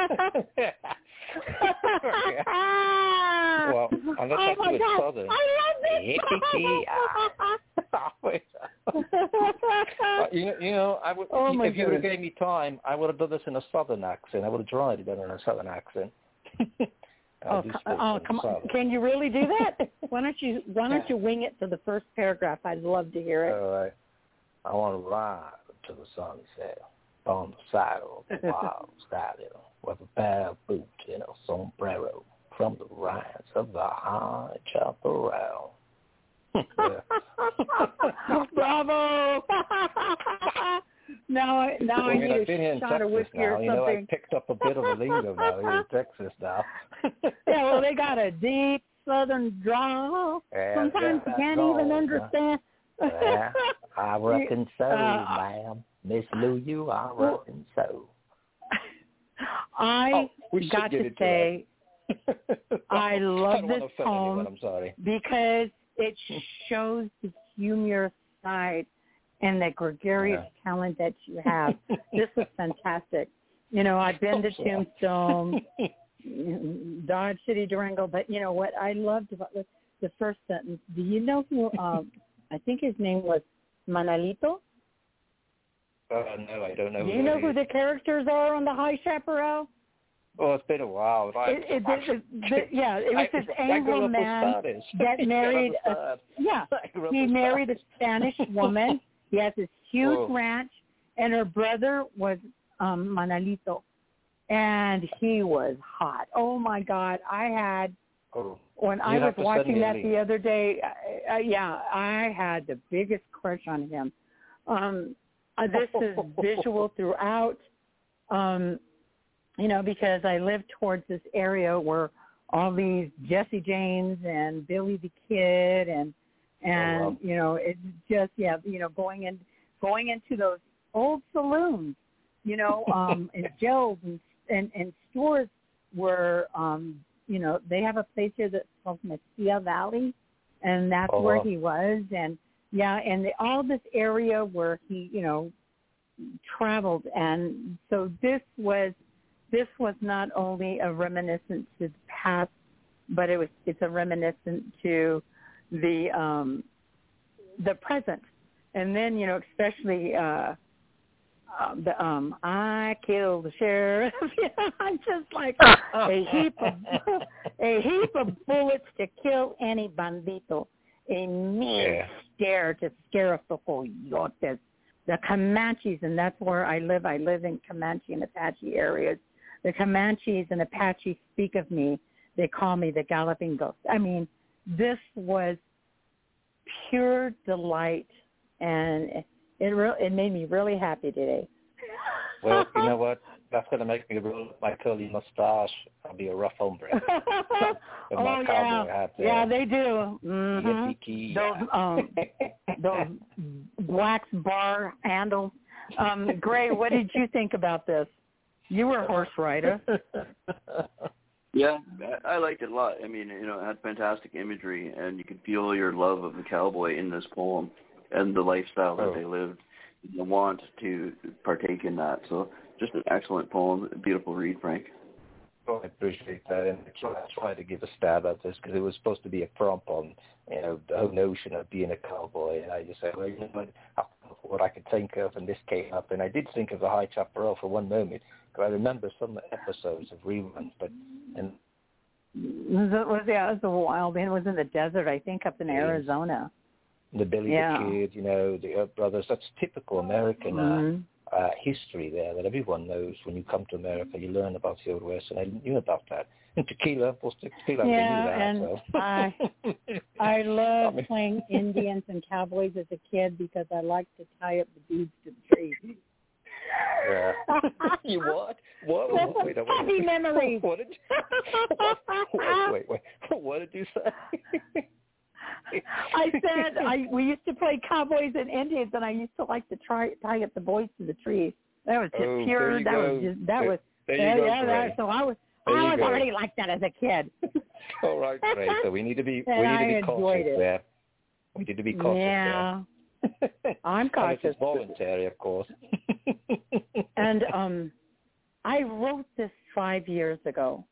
S4: Well, I'm not
S1: oh
S4: talking
S1: God.
S4: Southern.
S1: I love this.
S4: Yippee-ki-ya. Uh, you know, you know, I would.
S1: Oh, my
S4: if you would have
S1: goodness.
S4: gave me time, I would have done this in a southern accent. I would have tried it in a southern accent.
S1: Oh, co- oh come on! Can you really do that? Why don't you Why don't you wing it for the first paragraph? I'd love to hear it.
S4: All right. I want to ride to the sunset on the saddle of the wild stallion with a pair of boots and a sombrero from the rides of the high chaparral.
S1: Bravo! now, I now I
S4: I mean,
S1: need
S4: I've been here
S1: a
S4: in
S1: shot
S4: Texas
S1: of whiskey
S4: now.
S1: or
S4: You know,
S1: something.
S4: I picked up a bit of a lingo now here in Texas now.
S1: Yeah, well, they got a deep southern drawl.
S4: Yeah,
S1: Sometimes
S4: yeah,
S1: you can't
S4: drawl,
S1: even
S4: huh?
S1: understand.
S4: Yeah, I reckon so,
S1: Uh,
S4: ma'am. Miss Lou, I reckon so.
S1: I
S4: Oh, we
S1: got
S4: should get
S1: to
S4: into
S1: say, I love
S4: I don't
S1: this
S4: want to offend
S1: poem
S4: anyone, I'm sorry.
S1: because it shows the humorous side and the gregarious
S4: Yeah.
S1: talent that you have. This was fantastic. You know, I've been to
S4: Oh, yeah.
S1: Tombstone, Dodge City, Durango, but you know what I loved about the, the first sentence? Do you know who, um, I think his name was Manalito?
S4: Uh, no, I don't know.
S1: Do you know who the characters are on the High Chaparral?
S4: Oh, it's been a while. I,
S1: It, it, the, the, yeah, it was
S4: I,
S1: this
S4: I grew
S1: Anglo
S4: up
S1: man
S4: with Spanish.
S1: that married
S4: I
S1: a, yeah,
S4: grew up
S1: he
S4: with
S1: married a Spanish woman. He has this huge
S4: Whoa.
S1: ranch, and her brother was um, Manalito, and he was hot. Oh my God, I had
S4: Oh.
S1: when I
S4: You'd
S1: was
S4: have to send
S1: watching
S4: me a
S1: that
S4: link.
S1: the other day. I, I, yeah, I had the biggest crush on him. Um, uh, this is visual throughout. Um, you know, because I live towards this area where all these Jesse James and Billy the Kid and and
S4: Oh, wow.
S1: you know, it's just yeah, you know, going in going into those old saloons, you know, um and Joe's and, and and stores where um, you know, they have a place here that's called Mesilla Valley, and that's
S4: Oh,
S1: where
S4: wow.
S1: he was, and yeah, and the, all this area where he, you know, traveled, and so this was this was not only a reminiscence to the past, but it was it's a reminiscence to the um, the present, and then you know especially uh, uh, the um, I killed the sheriff. I'm just like a heap of a heap of bullets to kill any bandito, a mean
S4: Yeah.
S1: stare to scare off the coyotes. The Comanches, and that's where I live. I live in Comanche and Apache areas. The Comanches and Apache speak of me. They call me the Galloping Ghost. I mean, this was pure delight, and it it, re- it made me really happy today.
S4: Well, you know what? That's going to make me roll up my curly mustache. I'll be a rough hombre. With
S1: oh
S4: my
S1: yeah,
S4: cowboy hat there.
S1: yeah, they do. Mm-hmm.
S4: Yippee-ki.
S1: Those um, those wax bar handles. Um, Gray, what did you think about this? You were a horse rider.
S2: Yeah, I I liked it a lot. I mean, you know, it had fantastic imagery, and you could feel your love of the cowboy in this poem and the lifestyle that
S4: Oh.
S2: they lived, the want to partake in that. So just an excellent poem, a beautiful read, Frank.
S4: Oh, I appreciate that, and I tried to give a stab at this because it was supposed to be a prompt on, you know, the whole notion of being a cowboy, and I just said, well, you know what, what I could think of, and this came up, and I did think of the High Chaparral for one moment, because I remember some episodes of reruns, but and
S1: Was it was yeah, it was a wild. It was in the desert, I think, up in
S4: Yeah.
S1: Arizona.
S4: the Billy
S1: Yeah.
S4: the Kid, you know, the Earp Brothers, that's typical American uh,
S1: Mm-hmm.
S4: uh, history there that everyone knows. When you come to America, you learn about the Old West, and I knew about that. And tequila, of course, tequila,
S1: Yeah,
S4: I knew that.
S1: and
S4: So.
S1: I I love
S4: I mean-
S1: playing Indians and cowboys as a kid because I like to tie up the beads to the trees.
S4: Yeah. You what? What?
S1: That's
S4: Wait,
S1: a
S4: wait,
S1: happy
S4: wait.
S1: memory.
S4: What did you, wait, wait, wait. What did you say?
S1: I said I we used to play cowboys and Indians, and I used to like to try tie up the boys to the trees. That was just
S4: Oh,
S1: pure.
S4: there you
S1: That
S4: go.
S1: was just that
S4: There-
S1: was
S4: there you
S1: yeah,
S4: go,
S1: yeah.
S4: Gray.
S1: That, so I was
S4: There
S1: I
S4: you
S1: was
S4: go.
S1: already like that as a kid.
S4: All right, great. So we need to be
S1: And
S4: we need
S1: I
S4: to be
S1: enjoyed
S4: cautious
S1: it.
S4: there. We need to be cautious
S1: Yeah,
S4: there.
S1: I'm cautious.
S4: And it's voluntary, of course.
S1: And um, I wrote this five years ago,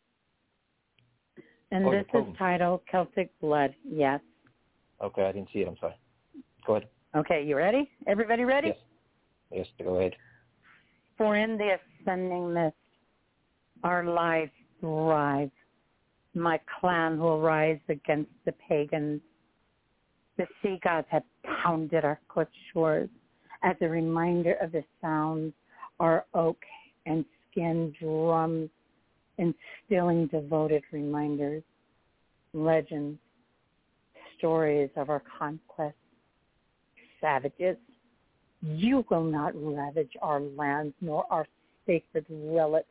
S1: and
S4: Oh,
S1: this
S4: the
S1: is
S4: poem.
S1: titled Celtic Blood. Yes.
S4: Okay, I didn't see it. I'm sorry. Go ahead.
S1: Okay, you ready? Everybody ready?
S4: Yes. Yes, go ahead.
S1: For in the ascending mist, our lives thrive. My clan will rise against the pagans. The sea gods have pounded our cliff shores as a reminder of the sounds our oak and skin drums, instilling devoted reminders, legends, stories of our conquest. Savages, you will not ravage our lands nor our sacred relics.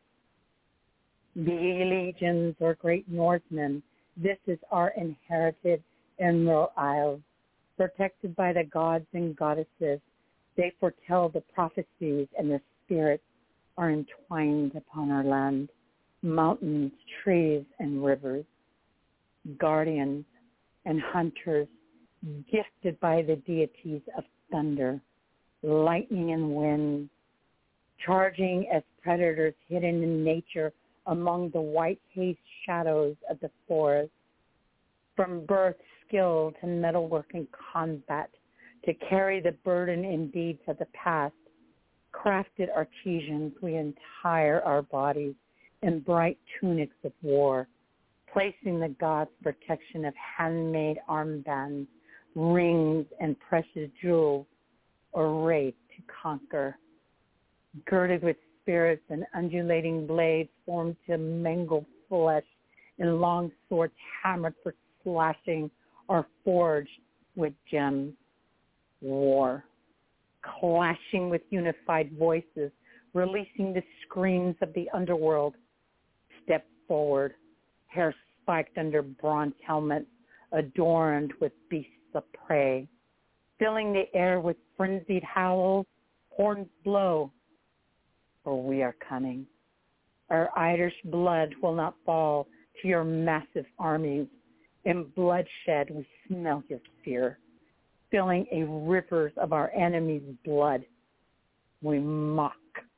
S1: Be ye legions or great Northmen, this is our inherited Emerald Isle, protected by the gods and goddesses. They foretell the prophecies, and the spirits are entwined upon our land, mountains, trees, and rivers, guardians and hunters, gifted by the deities of thunder, lightning, and wind, charging as predators hidden in nature among the white haze shadows of the forest. From birth, skill to metalwork and combat, to carry the burden and deeds of the past, crafted artisans, we entire our bodies in bright tunics of war, placing the gods' protection of handmade armbands, rings, and precious jewels, arrayed to conquer, girded with spirits and undulating blades formed to mangle flesh, and long swords hammered for slashing are forged with gems. War, clashing with unified voices, releasing the screams of the underworld. Step forward, hair spiked under bronze helmets, adorned with beasts of prey, filling the air with frenzied howls. Horns blow, for we are coming. Our Irish blood will not fall to your massive armies. In bloodshed we smell your fear, filling a rivers of our enemies' blood. We mock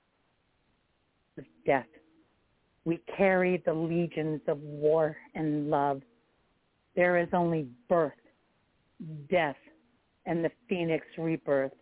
S1: with death. We carry the legions of war and love. There is only birth, death, and the phoenix rebirth.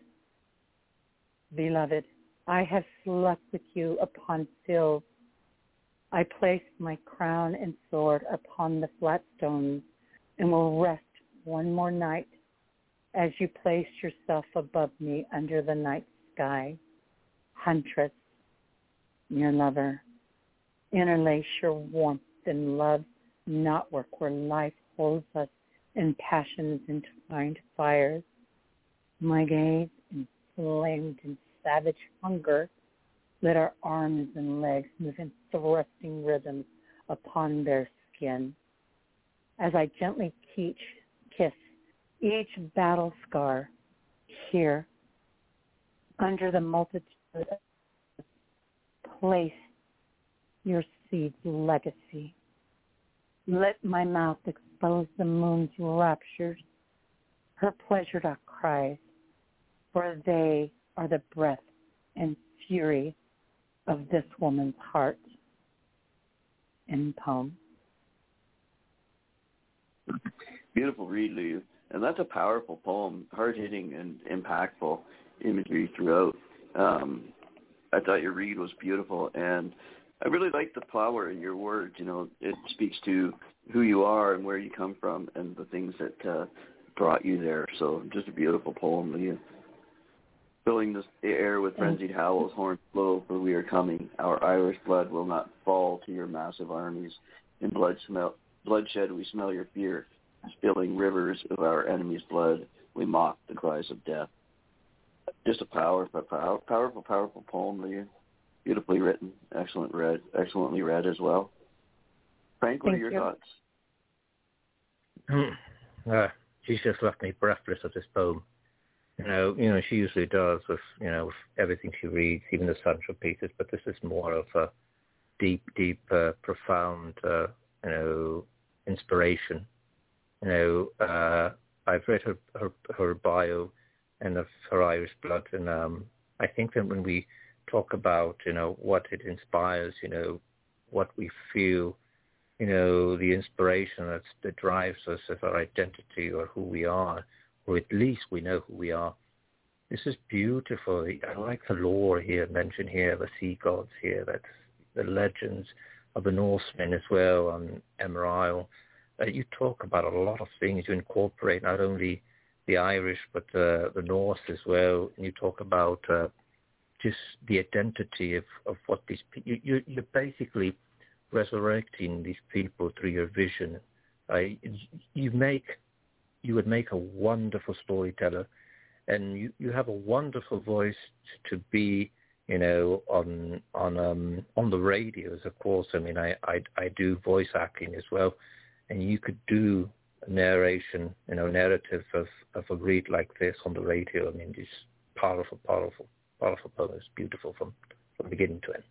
S1: Beloved, I have slept with you upon sills. I placed my crown and sword upon the flat stones and will rest one more night as you place yourself above me under the night sky. Huntress, your lover, interlace your warmth and love knotwork where life holds us in passions entwined fires. My gaze, inflamed in savage hunger, let our arms and legs move in thrusting rhythms upon their skin. As I gently teach, kiss each battle scar here, under the multitude, place your seed's legacy. Let my mouth expose the moon's raptures, her pleasured cries, for they are the breath and fury of this woman's heart. In poem.
S2: Beautiful read, Lou. And that's a powerful poem, hard-hitting and impactful imagery throughout. Um, I thought your read was beautiful, and I really like the power in your words. You know, it speaks to who you are and where you come from and the things that uh, brought you there. So just a beautiful poem, Leah. Filling the air with frenzied howls, horns blow, for we are coming. Our Irish blood will not fall to your massive armies. In blood smell, bloodshed we smell your fear. Spilling rivers of our enemy's blood, we mock the cries of death. Just a powerful, powerful, powerful, powerful poem, Leah. Beautifully written, excellent read, excellently read as well. Frank, what
S1: Thank
S2: are your
S1: you.
S2: thoughts?
S4: uh, she's just left me breathless at this poem. You know, you know, she usually does with, you know, with everything she reads, even the central pieces, but this is more of a deep, deep, uh, profound, uh, you know, inspiration. You know, uh, I've read her, her her bio and of her Irish blood, and um, I think that when we talk about, you know, what it inspires, you know, what we feel, you know, the inspiration that's, that drives us as our identity or who we are, or at least we know who we are. this is beautiful. I like the lore here mentioned here, the sea gods here, that's the legends of the Norsemen as well on Emer Isle. Uh, you talk about a lot of things. You incorporate not only the Irish but uh, the Norse as well. And you talk about uh, just the identity of, of what these people. You, you, you're basically resurrecting these people through your vision. Uh, you make you would make a wonderful storyteller, and you, you have a wonderful voice to be, you know, on on um, on the radios. Of course, I mean, I, I I do voice acting as well, and you could do a narration, you know, narrative of, of a read like this on the radio. I mean, just powerful, powerful, powerful poems, beautiful from, from beginning to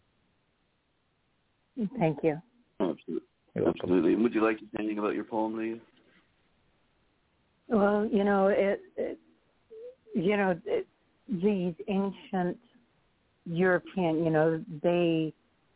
S1: end. Thank you.
S2: Absolutely. Absolutely. And would you like to say anything about your poem, Leah?
S1: Well, you know, it, it you know, it, these ancient European, you know, they,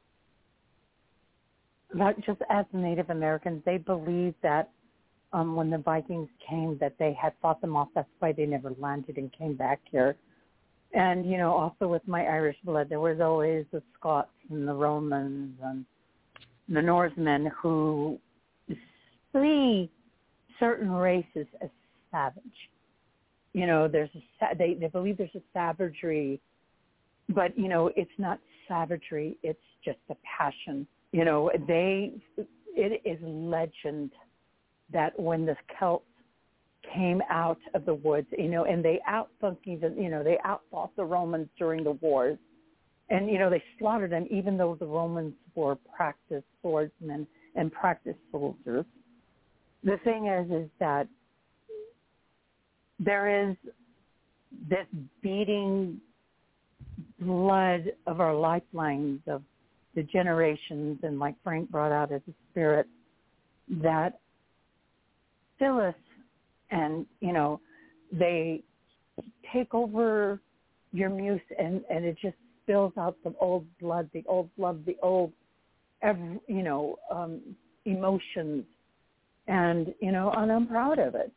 S1: not just as Native Americans, they believed that um, when the Vikings came that they had fought them off. That's why they never landed and came back here. And, you know, also with my Irish blood, there was always the Scots and the Romans and the Norsemen who see certain races as savage. You know, there's a, they, they believe there's a savagery, but, you know, it's not savagery. It's just a passion. You know, they, it is legend that when the Celts came out of the woods, you know, and they outthunk even, you know, they outfought the Romans during the wars. And, you know, they slaughtered them even though the Romans were practiced swordsmen and practiced soldiers. The thing is, is that there is this beating blood of our lifelines, of the generations, and like Frank brought out as a spirit, that fill us, and, you know, they take over your muse, and, and it just spills out the old blood, the old blood, the old, every, you know, um, emotions. And, you know, and I'm proud of it.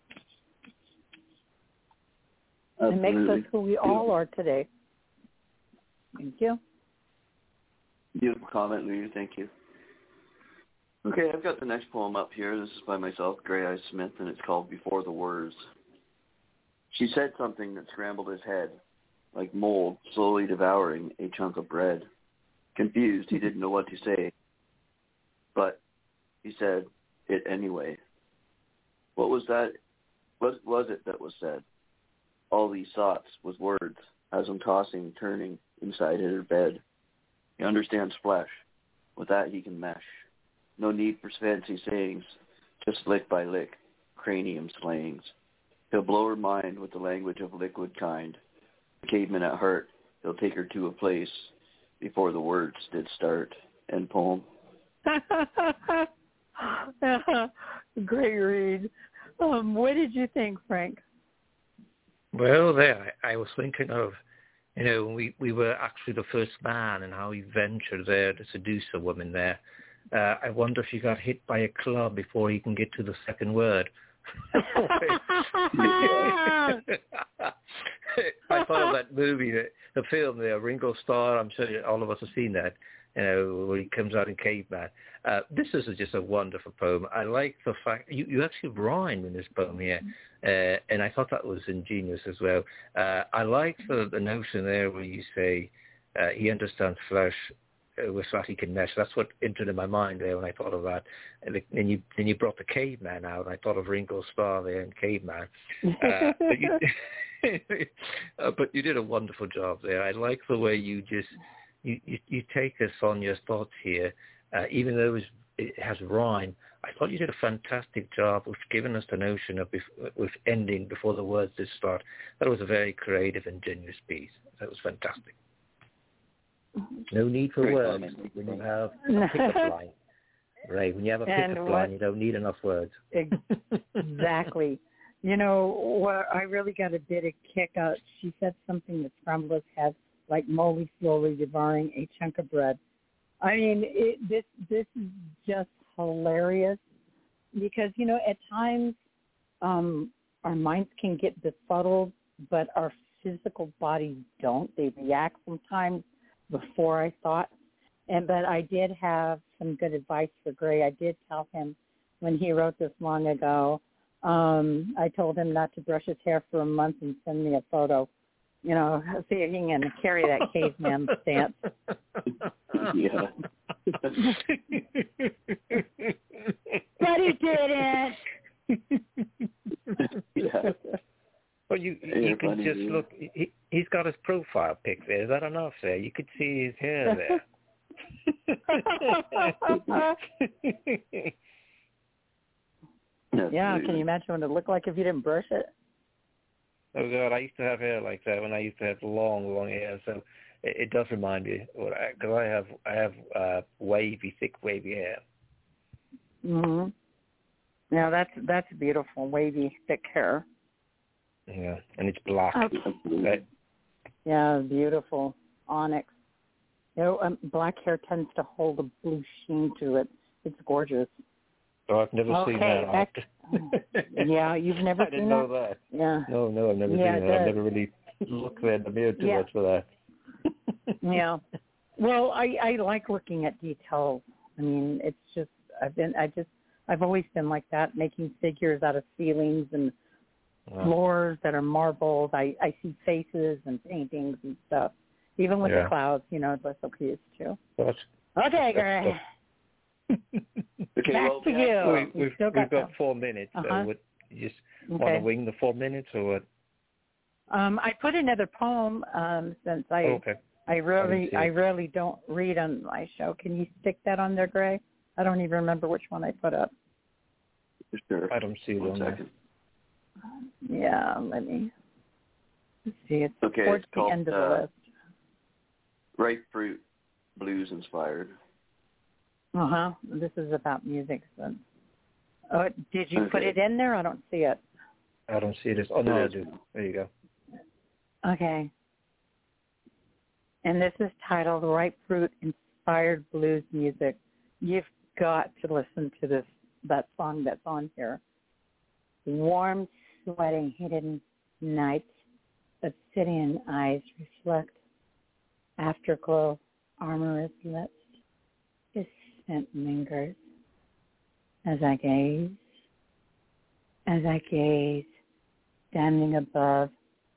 S1: Absolutely. It makes us who we all are today. Thank you.
S2: Beautiful comment, Leah. Thank you. Okay, I've got the next poem up here. This is by myself, Gray Eyes Smith, and it's called Before the Words. She said something that scrambled his head, like mold slowly devouring a chunk of bread. Confused, he didn't know what to say. But he said it anyway. What was that? What was it that was said? All these thoughts with words, as I'm tossing, turning inside her bed. He understands flesh. With that he can mesh. No need for fancy sayings, just lick by lick, cranium slayings. He'll blow her mind with the language of liquid kind. The caveman at heart, he'll take her to a place before the words did start. End poem.
S1: Great read. Um, what did you think, Frank?
S4: Well, there, I, I was thinking of, you know, we, we were actually the first man and how he ventured there to seduce a woman there. Uh, I wonder if he got hit by a club before he can get to the second word. I thought of that movie, the, the film there, Ringo Starr. I'm sure all of us have seen that, you know, where he comes out in Caveman. Uh, this is just a wonderful poem. I like the fact you, you actually rhyme in this poem here, uh, and I thought that was ingenious as well. Uh, I like the, the notion there where you say uh, he understands flesh uh, with that he can mesh. That's what entered in my mind there when I thought of that. And then you then you brought the Caveman out, and I thought of Ringo Starr there and Caveman. Uh, but, you, uh, but you did a wonderful job there. I like the way you just you, you, you take us on your thoughts here. Uh, even though it, was, it has rhyme, I thought you did a fantastic job with giving us the notion of bef- with ending before the words did start. That was a very creative and genuine piece. That was fantastic. No need for Great words comment. When you have a pickup line. Right, when you have a pickup what, line, you don't need enough words.
S1: Exactly. You know, what I really got a bit of kick out. She said something that scrambled his head, like moly slowly devouring a chunk of bread. I mean, it, this this is just hilarious because, you know, at times um, our minds can get befuddled but our physical bodies don't. They react sometimes before I thought. And but I did have some good advice for Gray. I did tell him when he wrote this long ago, um, I told him not to brush his hair for a month and send me a photo. You know, see if he can carry that caveman stance.
S2: Yeah.
S1: But he didn't.
S2: Yeah.
S4: Well, you you can
S2: funny,
S4: just
S2: yeah.
S4: look. He, he's got his profile pic there. Is that enough there? You could see his hair there.
S1: Yeah, can you imagine what it looked like if you didn't brush it?
S4: Oh God, I used to have hair like that when I used to have long, long hair. So it, it does remind me, because I have I have uh, wavy, thick, wavy hair.
S1: Mhm. Yeah, that's that's beautiful, wavy, thick hair.
S4: Yeah, and it's black.
S1: Okay. Yeah, beautiful onyx. You know, um, black hair tends to hold a blue sheen to it. It's gorgeous.
S4: Oh, I've never
S1: okay,
S4: seen that.
S1: Back, yeah, you've never
S4: I
S1: seen
S4: didn't know
S1: that?
S4: that.
S1: Yeah.
S4: No, no, I've never
S1: yeah,
S4: seen that. I've never really looked there in the mirror too
S1: yeah.
S4: much for that.
S1: Yeah. Well, I, I like looking at details. I mean, it's just I've been I just I've always been like that, making figures out of ceilings and wow. floors that are marbled. I, I see faces and paintings and stuff. Even with
S4: yeah.
S1: the clouds, you know, that's so cute too.
S4: That's,
S1: okay, Gray.
S2: Okay,
S1: Back
S2: well,
S1: to
S2: yeah.
S1: you.
S4: we, we've
S1: We've,
S4: we've got
S1: some.
S4: four minutes.
S1: Uh-huh.
S4: So what, you just
S1: okay.
S4: want to wing the four minutes or what?
S1: Um, I put another poem um, since I
S4: oh, okay.
S1: I really
S4: I,
S1: I really don't read on my show. Can you stick that on there, Gray? I don't even remember which one I put up.
S2: Sure.
S4: I don't see it
S2: One
S4: on
S2: second.
S1: there. Yeah, let me let's see. It's
S2: Okay,
S1: towards
S2: it's
S1: the
S2: called,
S1: end of
S2: uh,
S1: the list.
S2: Ripe Fruit Blues Inspired.
S1: Uh huh. This is about music. So. Oh, did you
S2: okay.
S1: put it in there? I don't see it.
S4: I don't see this. Oh no, I do. There you go.
S1: Okay. And this is titled Ripe Fruit Inspired Blues Music. You've got to listen to this that song that's on here. Warm, sweating, hidden nights, obsidian eyes reflect. Afterglow, amorous lips, his scent lingers. As I gaze, as I gaze, standing above,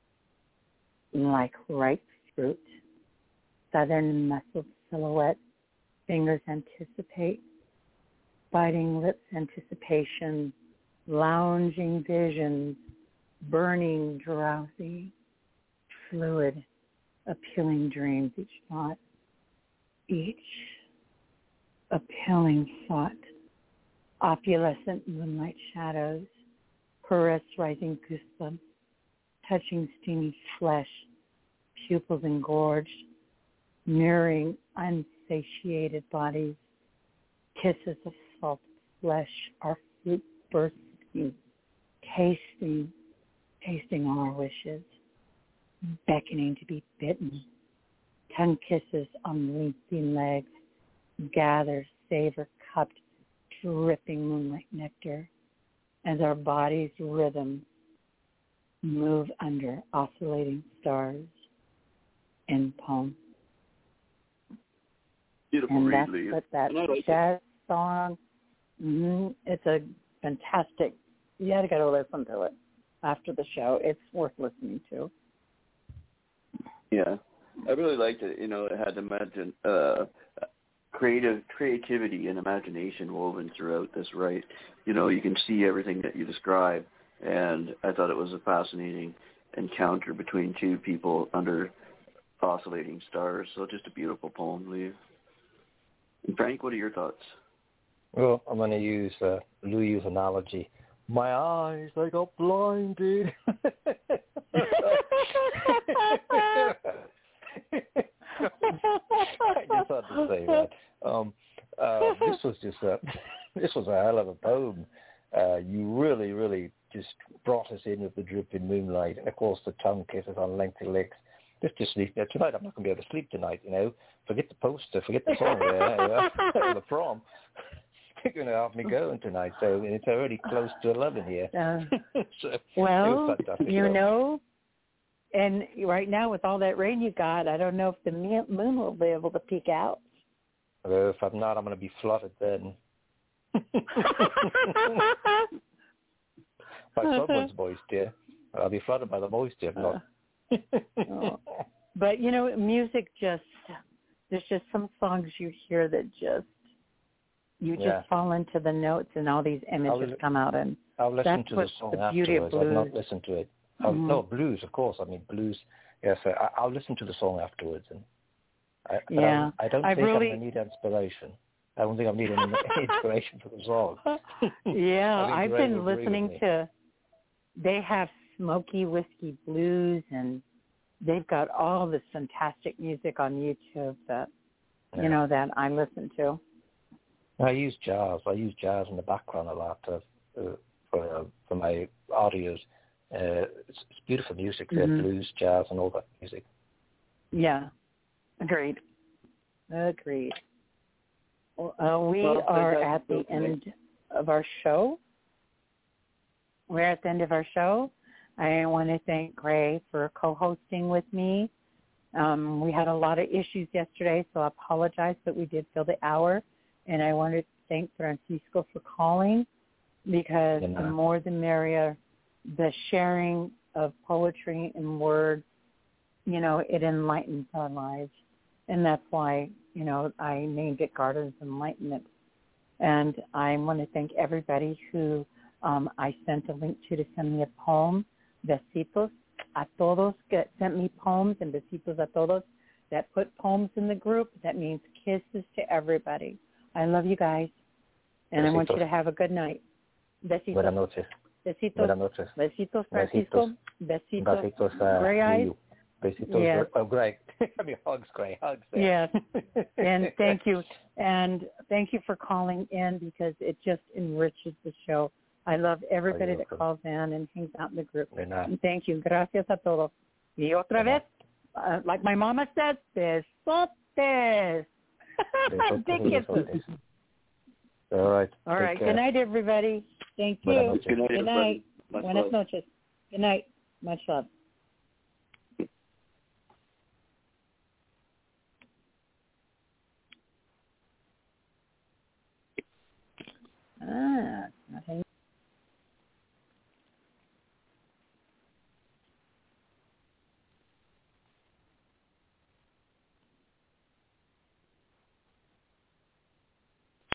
S1: like ripe fruit, southern muscled silhouette, fingers anticipate, biting lips anticipation, lounging visions, burning drowsy, fluid, appealing dreams, each thought, each appealing thought, opulescent moonlight shadows, caress rising goosebumps, touching steamy flesh, pupils engorged, mirroring unsatiated bodies, kisses of salted flesh, our fruit bursting, tasting, tasting all our wishes, beckoning to be bitten, tongue kisses on lengthy legs, gather, savor, cupped, dripping moonlight nectar, as our bodies' rhythm move under oscillating stars in poem.
S2: Beautiful
S1: and
S2: read,
S1: that's
S2: Lee.
S1: what that
S2: like
S1: jazz it. song, mm-hmm, it's a fantastic, you got to go listen to it after the show. It's worth listening to.
S2: Yeah, I really liked it. You know, it had imagine, uh, creative creativity and imagination woven throughout this, right? You know, you can see everything that you describe, and I thought it was a fascinating encounter between two people under oscillating stars. So just a beautiful poem, Lee. And Frank, what are your thoughts?
S4: Well, I'm going to use uh, Louis' analogy. My eyes, they got blinded. I just had to say that. Um, uh, this was just a, this was a hell of a poem. Uh, you really, really just brought us in with the dripping moonlight, and of course the tongue kisses on lengthy legs. Just to sleep there tonight. I'm not going to be able to sleep tonight. You know, forget the poster, forget the song there, uh, the prom. You're going to have me going tonight, so it's already close to eleven here.
S1: Uh,
S4: so
S1: well, you know, And right now, with all that rain you got, I don't know if the moon will be able to peek out.
S4: Well, if I'm not, I'm going to be flooded then. By someone's moisture. I'll be flooded by the moisture. Uh,
S1: oh. But, you know, music just, there's just some songs you hear that just, you just yeah. fall into the notes and all these images
S4: I'll,
S1: come out. And
S4: I'll listen
S1: that's
S4: to
S1: what's
S4: the song
S1: the beauty
S4: afterwards.
S1: of blues.
S4: I've not listened to it. Mm-hmm. No, blues, of course. I mean, blues. Yes, I, I'll listen to the song afterwards. And I,
S1: yeah.
S4: I don't
S1: I
S4: think
S1: really...
S4: I'm going to need inspiration. I don't think I'm needing any inspiration for the song.
S1: Yeah, I've been listening to, they have Smoky Whiskey Blues, and they've got all this fantastic music on YouTube that, yeah. you know, that I listen to.
S4: I use jazz. I use jazz in the background a lot to, uh, for, uh, for my audios. Uh, it's, it's beautiful music, mm-hmm. the blues, jazz, and all that music.
S1: Yeah, agreed. Agreed. Well, uh, we well, are at the end of our show. We're at the end of our show. I want to thank Gray for co-hosting with me. Um, we had a lot of issues yesterday, so I apologize, but we did fill the hour. And I want to thank Francisco for calling, because yeah. the more the merrier. The sharing of poetry and words, you know, it enlightens our lives. And that's why, you know, I named it Gardens of Enlightenment. And I want to thank everybody who um, I sent a link to to send me a poem. Besitos a todos que sent me poems, and besitos a todos that put poems in the group. That means kisses to everybody. I love you guys. And besitos. I want you to have a good night. Besitos.
S4: Buenas noches.
S1: Besitos.
S4: Buenas noches.
S1: Besitos, Francisco. Besitos. Besitos, uh, Gray Eyes.
S4: Besitos. Yes. Oh, Gray. I mean, hugs, Gray. Hugs.
S1: There. Yes. And thank you. And thank you for calling in, because it just enriches the show. I love everybody that calls in and hangs out in the group. And thank you. Gracias a todos. Y otra vez, uh, like my mama said, besotes. Big kisses.
S4: All right.
S1: All right. Care. Good night, everybody. Thank you.
S2: Good night.
S1: Good night. Buenas noches. Good night. Much love.